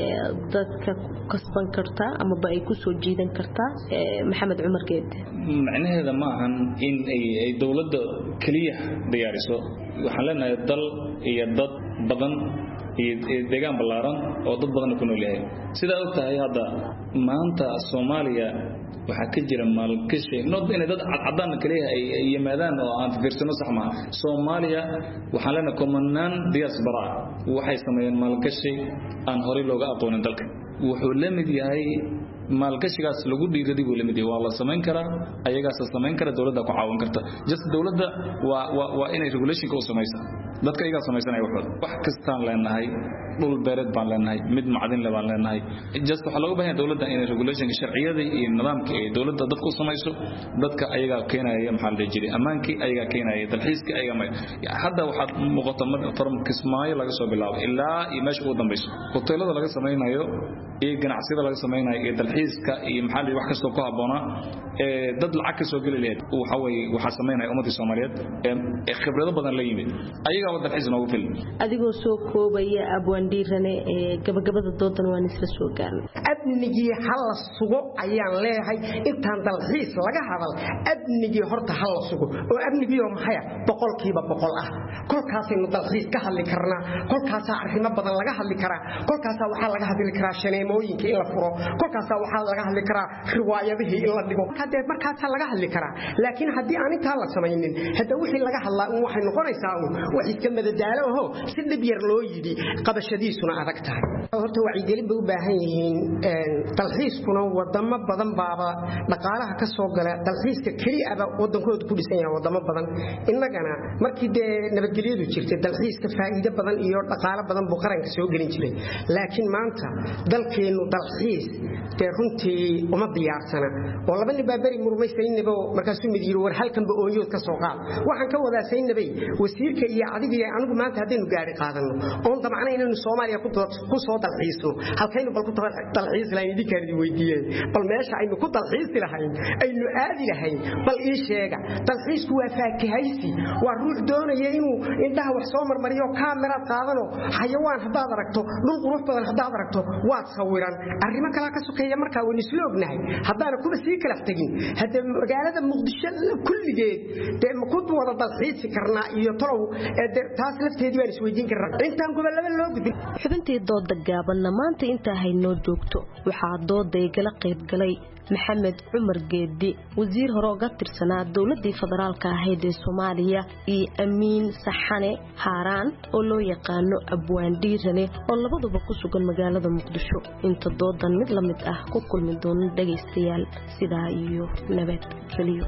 dadka kasban kartaa ama ba ay ku soo jiidan kartaa Maxamed Cumar Geed macnaheedu ma ahan in ay dawladda kaliya diyaariso waxaan leenahay dal iyo dad badan iyo deegaan balaaran oo dad badan ku nool yahay sida oo tahay hadda maanta Soomaaliya waxa ka jira maalgashi nod in dad cadaan kaliya ay yimaadaan oo aan fiirsano sax ma Soomaaliya waxa lana kumanaan diaspora waxay sameeyeen maalgashi aan hore looga aqoonin dalka wuxuu la mid yahay maalgashigaas lagu dhiiradii buu la mid yahay waa la sameyn karaa ayagaas sameyn kara dawladda ku caawin karta just dawladda waa waa inay regulation ka samaysaa dadka iyaga samaysanay wax kastaan leenahay dhul beereed baan leenahay mid macdin le baan leenahay just waxa looga baahan dawladda inay regulation sharciyada iyo nidaamka ee dawladda dadku samayso dadka ayaga keenaya maxal jiray amaankii ayaga keenaya dalxiiska ayaga ma hadda waxa muuqata from Kismaayo laga soo bilaabo ilaa iyo meesha ugu dambayso hoteelada laga samaynayo ee ganacsiyada laga samaynayo ee dalxiiska iyo maxal wax kasta ku haboona ee dad lacag ka soo galay waxa way waxa sameynaya ummadda Soomaaliyeed ee khibrado badan la yimid ayaga wada dalxiis noogu fil adigoo soo koobaya abwaandiirane ee gabagabada doodan waan isla soo gaarnay abnigii hal sugo ayaan leeyahay intaan dalxiis laga hadal abnigii horta hal sugo oo abnigii oo maxay boqolkiiba boqol ah kolkaas inuu dalxiis ka hadli karnaa kolkaas arrimo badan laga hadli karaa kolkaas waxa laga hadli karaa shaneemooyinka in la furo kolkaas waxa laga hadli karaa riwaayadihii in la dhigo hadee markaas laga hadli karaa laakiin hadii aan inta la sameeynin hada wixii laga hadlaa uu waxay noqonaysaa wax iska madadaalo oo si dib yar loo yidi qabashadiisuna adag tahay horta wacyigelin bay u baahan yihiin dalxiiskuna wadamo badan baaba dhaqaalaha ka soo gala dalxiiska kaliya aba wadankooda ku dhisan yahay wadamo badan inagana markii de nabadgelyadu jirtay dalxiiska faa'iido badan iyo dhaqaale badan buu qaranka soo gelin jiray laakiin maanta dalkeenu dalxiis de runtii uma diyaarsana oo laba nin baa bari murmaysaynaba markaas uu mid yiri war halkan ba oonyood ka soo qaad waxaan ka wadaa saynabay wasiirka iyo adiga anigu maanta hadaynu gaari qaadano oo damacna inaynu Soomaaliya ku soo dalxiisno halkaynu bal ku dalxiis lahayn idinkaan weydiiyay bal meesha aynu ku dalxiisi lahayn aynu aadi lahayn bal ii sheega dalxiisku waa faakihaysi waa ruux doonaya inuu indhaha wax soo marmariyo kaamera qaadano xayawaan hadaad aragto dhul qurux badan hadaad aragto waad sawiran arrimo kala ka sokeeya marka waynu isla ognahay hadana kuba sii kala tagin hada magaalada Muqdisho kulligeed de ma ku wada dalxiisi karnaa iyo talow taas lafteedii baan isweydiin karnaa intaan gobolada loo gudbin xubintii dooda gaaban maanta inta haynoo joogto waxaa dooda igala qayb galay Maxamed Cumar Geedi wasiir hore uga tirsanaa dawladii federaalka ahayd ee Soomaaliya iyo Amiin Saxane Haaraan oo loo yaqaano abwaandiirane oo labaduba ku sugan magaalada Muqdisho inta doodan mid la mid ah ku kulmi doona dhageystayaal sidaa iyo nabad geliyo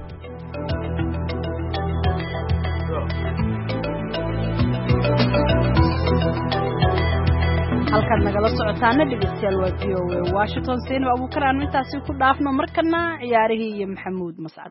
halkan nagala socotaana dhegeystayaal waa V O A Washington Sino Abu Karaan intaasi ku dhaafno markana ciyaarihii iyo Maxamuud Mascad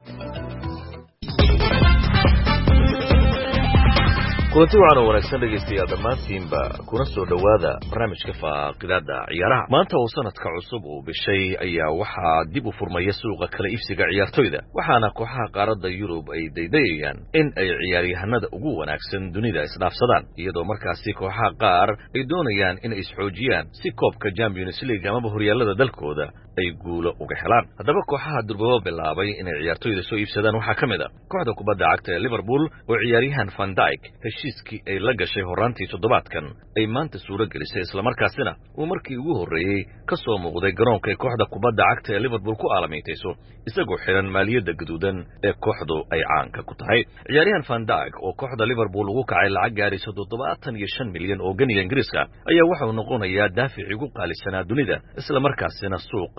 kulanti waxaana wanaagsan dhegaystayaal dhammaantiinba kuna soo dhowaada barnaamijka faaqidaada ciyaaraha maanta oo sanadka cusub uu bishay ayaa waxaa dib u furmaya suuqa kala iibsiga ciyaartoyda waxaana kooxaha qaaradda Yurub ay daydayayaan in ay ciyaaryahanada ugu wanaagsan dunida isdhaafsadaan iyadoo markaasi kooxaha qaar ay doonayaan in ay isxoojiyaan si koobka Champions League ama horyaalada dalkooda ay guulo uga helaan haddaba kooxaha durbaba bilaabay inay ciyaartoyda soo iibsadaan waxaa ka mid ah kooxda kubadda cagta ee Liverpool oo ciyaaryahan Van Dijk heshiiskii ay la gashay horaantii toddobaadkan ay maanta suuro gelisay isla markaasina uu markii ugu horreeyay ka soo muuqday garoonka ee kooxda kubadda cagta ee Liverpool ku aalamiintayso isagoo xiran maaliyadda gaduudan ee kooxdu ay caanka ku tahay ciyaaryahan Van Dijk oo kooxda Liverpool ugu kacay lacag gaaraysa toddobaatan iyo shan milyan oo ganiga Ingiriiska ayaa waxa uu noqonayaa daafici ugu qaalisanaa dunida isla markaasina suuqa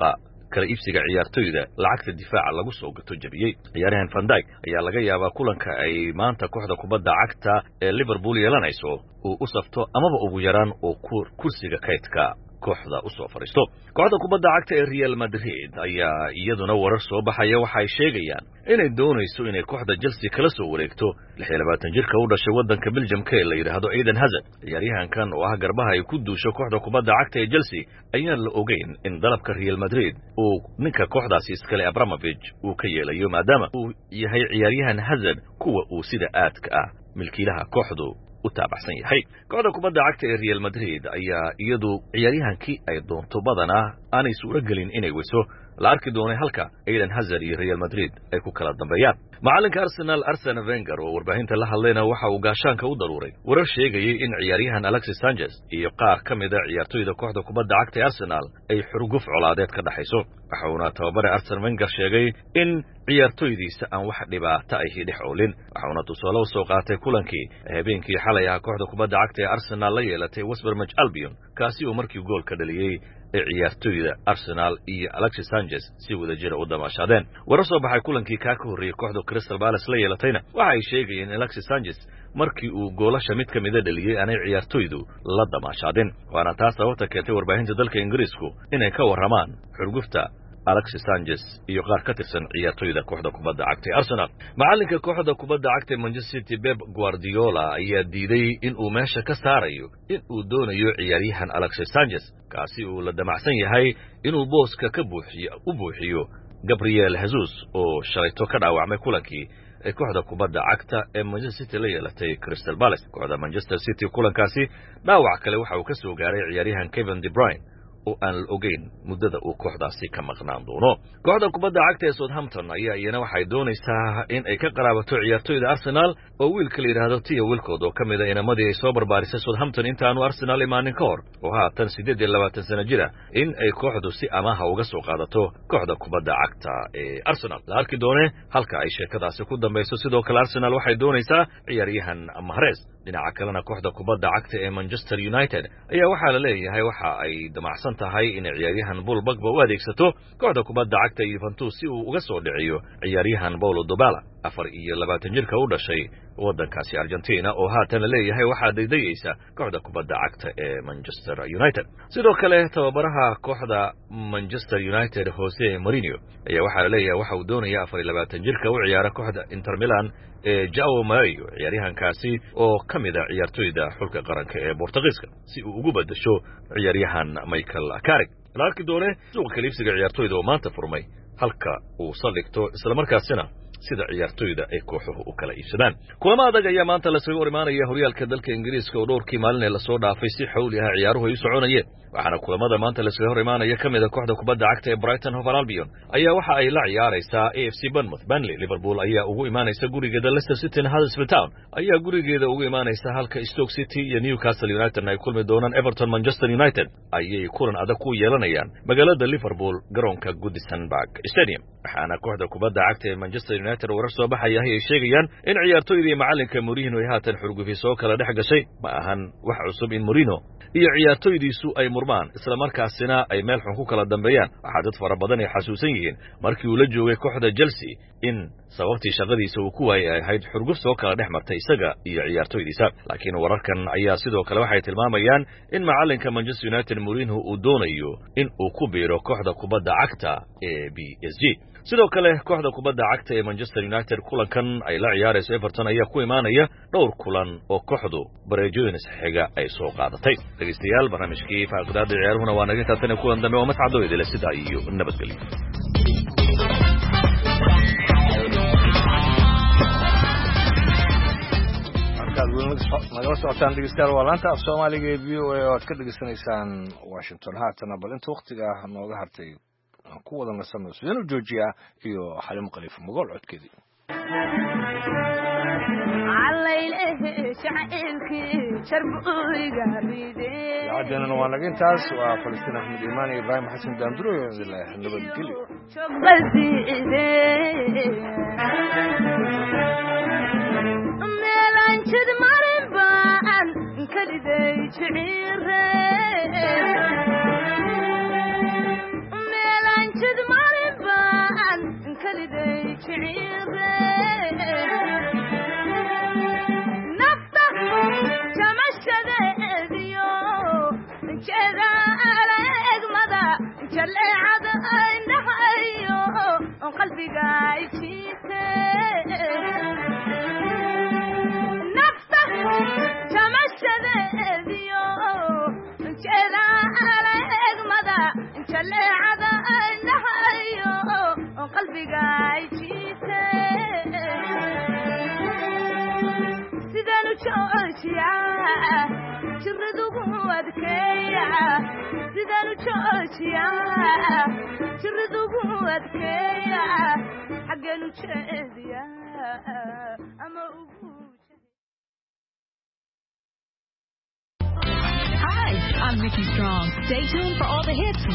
kala iibsiga ciyaartoyda lacagta difaaca lagu soo gato jabiyey ciyaaryahan Van Dijk ayaa laga yaabaa kulanka ay maanta kooxda kubadda cagta ee Liverpool yeelanayso uu u safto amaba ugu yaraan oo kursiga kaydka kooxda u soo fariisto kooxda kubadda cagta ee Real Madrid ayaa iyaduna warar soo baxaya waxa ay sheegayaan inay doonayso inay kooxda Chelsea kala soo wareegto lix iyo labaatan jirka u dhashay wadanka Belgium ka la yiraahdo Eden Hazard ciyaaryahankan oo ah garbaha ay ku duusho kooxda kubadda cagta ee Chelsea ayaan la ogeyn in dalabka Real Madrid uu ninka kooxdaasi iskale Abramovich uu ka yeelayo maadaama uu yahay ciyaaryahan Hazard kuwa uu sida aadka ah milkiilaha kooxdu utaabacsan yahay kooxda kubadda cagta ee Real Madrid ayaa iyadu ciyaaryahankii ay doonto badana aanay suura gelin inay weyso la arki doonay halka Eden Hazard iyo Real Madrid ay ku kala dambeeyaan macalinka Arsenal Arsene Wenger oo warbaahinta la hadlayna waxa uu gaashaanka u daruuray warar sheegayay in ciyaaryahan Alexis Sanchez iyo qaar ka mid ah ciyaartoyda kooxda kubadda cagta ee Arsenal ay xurguf colaadeed ka dhaxayso waxa uu tababare Arsene Wenger sheegay in ciyaartoydiisa aan wax dhibaato ay dhex oolin waxa uu tusaale u soo qaatay kulankii habeenkii xalay ah kooxda kubadda cagta ee Arsenal la yeelatay West Bromwich Albion kaasi oo markii gool ka dhaliyay ciyaartoyda Arsenal iyo Alexis Sanchez si wada jir u damaashadeen warar soo baxay kulankii ka ka horeeyay kooxda Crystal Palace la yeelatayna waxa ay sheegayeen Alexis Sanchez markii uu goolasha mid ka mid ah dhaliyay aanay ciyaartoydu la damaashadeen waana taas sababta keentay warbaahinta dalka Ingiriisku inay ka waramaan xurgufta Alexis Sanchez iyo qaar ka tirsan ciyaartoyda kooxda kubadda cagta ee Arsenal macalinka kooxda kubadda cagta ee Manchester City Pep Guardiola ayaa diiday in uu meesha ka saarayo in uu doonayo ciyaaryahan Alexis Sanchez kaasi uu la damacsan yahay inuu booska ka buuxiyo u buuxiyo Gabriel Jesus oo shalayto ka dhaawacmay kulankii ee kooxda kubadda cagta ee Manchester City la yeelatay Crystal Palace kooxda Manchester City kulankaasi dhaawac kale waxa uu ka soo gaaray ciyaaryahan Kevin De Bruyne oo aan la ogeyn muddada uu kooxdaasi ka maqnaan doono kooxda kubadda cagta ee Southampton ayaa iyana waxay doonaysaa in ay ka qaraabato ciyaartoyda Arsenal oo wiilka la yiraahdo Theo Walcott oo kamid ah inamadii ay soo barbaarisay Southampton intaanu Arsenal imaanin ka hor oo haatan siddeed iyo labaatan sano jira in ay kooxdu si amaah uga soo qaadato kooxda kubadda cagta ee Arsenal la arki doone halka ay sheekadaasi ku dambayso sidoo kale Arsenal waxay doonaysaa ciyaaryahan Mahrez dhinaca kalena kooxda kubadda cagta ee Manchester United ayaa waxa la leeyahay waxa ay damacsan tahay in ciyaaryahan Paul Pogba u adeegsato kooxda kubadda cagta ee Juventus si uu uga soo dhiciyo ciyaaryahan Paulo Dybala afar iyo labaatan jirka u dhashay wadankaasi Argentina oo haatan la leeyahay waxa daydayaysa kooxda kubadda cagta ee Manchester United sidoo kale tababaraha kooxda Manchester United Jose Mourinho ayaa waxa la leeyahay waxa uu doonayaa afar iyo labaatan jirka u ciyaara kooxda Inter Milan ee Joao Mario ciyaaryahankaasi oo kamid ah ciyaartoyda xulka qaranka ee Portugiiska si uu ugu bedesho ciyaaryahan Michael Carrick la arki doone suuqa kaliibsiga ciyaartoyda oo maanta furmay halka uu saldhigto isla markaasina sida ciyaartoyda ay kooxuhu u kala iibsadaan kulamo adag ayaa maanta la soo hormaanaya horyaalka dalka Ingiriiska oo dhowrkii maalin ee la soo dhaafay si xawli ah ciyaaruhu ay u soconayeen waxaana kulamada maanta la soo hormaanaya kamid ah kooxda kubadda cagta ee Brighton Hove Albion ayaa waxa ay la ciyaaraysaa A F C Bournemouth Burnley Liverpool ayaa ugu imaanaysa gurigeeda Leicester City iyo Huddersfield Town ayaa gurigeeda ugu imaanaysa halka Stoke City iyo Newcastle United ay kulmi doonaan Everton Manchester United ayay kulan adag ku yeelanayaan magaalada Liverpool garoonka Goodison Park Stadium waxaana kooxda kubadda cagta ee Manchester United warar soo baxaya ay sheegayaan in ciyaartoydii macalinka Mourinho ay haatan xurgufiso kala dhex gashay ma ahan wax cusub in Mourinho iyo ciyaartoydiisu ay murmaan isla markaasina ay meel xun ku kala dambeeyaan waxa dad fara badan ay xasuusan yihiin markii uu la joogay kooxda Chelsea in sababtii shaqadiisa uu ku waayay ahayd xurguf soo kala dhex martay isaga iyo ciyaartoydiisa laakiin wararkan ayaa sidoo kale waxay tilmaamayaan in macalinka Manchester United Mourinho uu doonayo in uu ku biiro kooxda kubadda cagta ee B S G sidoo kale kooxda kubadda cagta ee Manchester United kulankan ay la ciyaarayso Everton ayaa ku imaanaya dhowr kulan oo kooxdu bareejooyin xiga ay soo qaadatay dhageystayaal barnaamijkii faaqidaada ciyaaruhuna waa naga taatana kulan dambe oo mascado idile sida iyo nabadgelyo nagala socotaan dhegeystayaal waa laanta af Soomaaliga ee V O A oo aad ka dhageysanaysaan Washington haatana bal inta waqtiga nooga hartay ku wada nasano sidoo joojiya iyo xalimo qaliif magool codkeedii عدنا وانا قنتاس وفلسطين أحمد إيماني إبراهيم حسن داندرو الله نبض كلي ميلان شد مارين بان كلي شعير ميلان شد جلعت عينها قلبي قايتيت نفسه تمشى ذيو جلا عليك مدى جلعت عينها قلبي قايتيت سيدانو جوجيا جردو ودكيا سيدانو جوجيا جردو ودكيا حقنو جيديا اما Hi, I'm Nikki Strong. Stay tuned for all the hits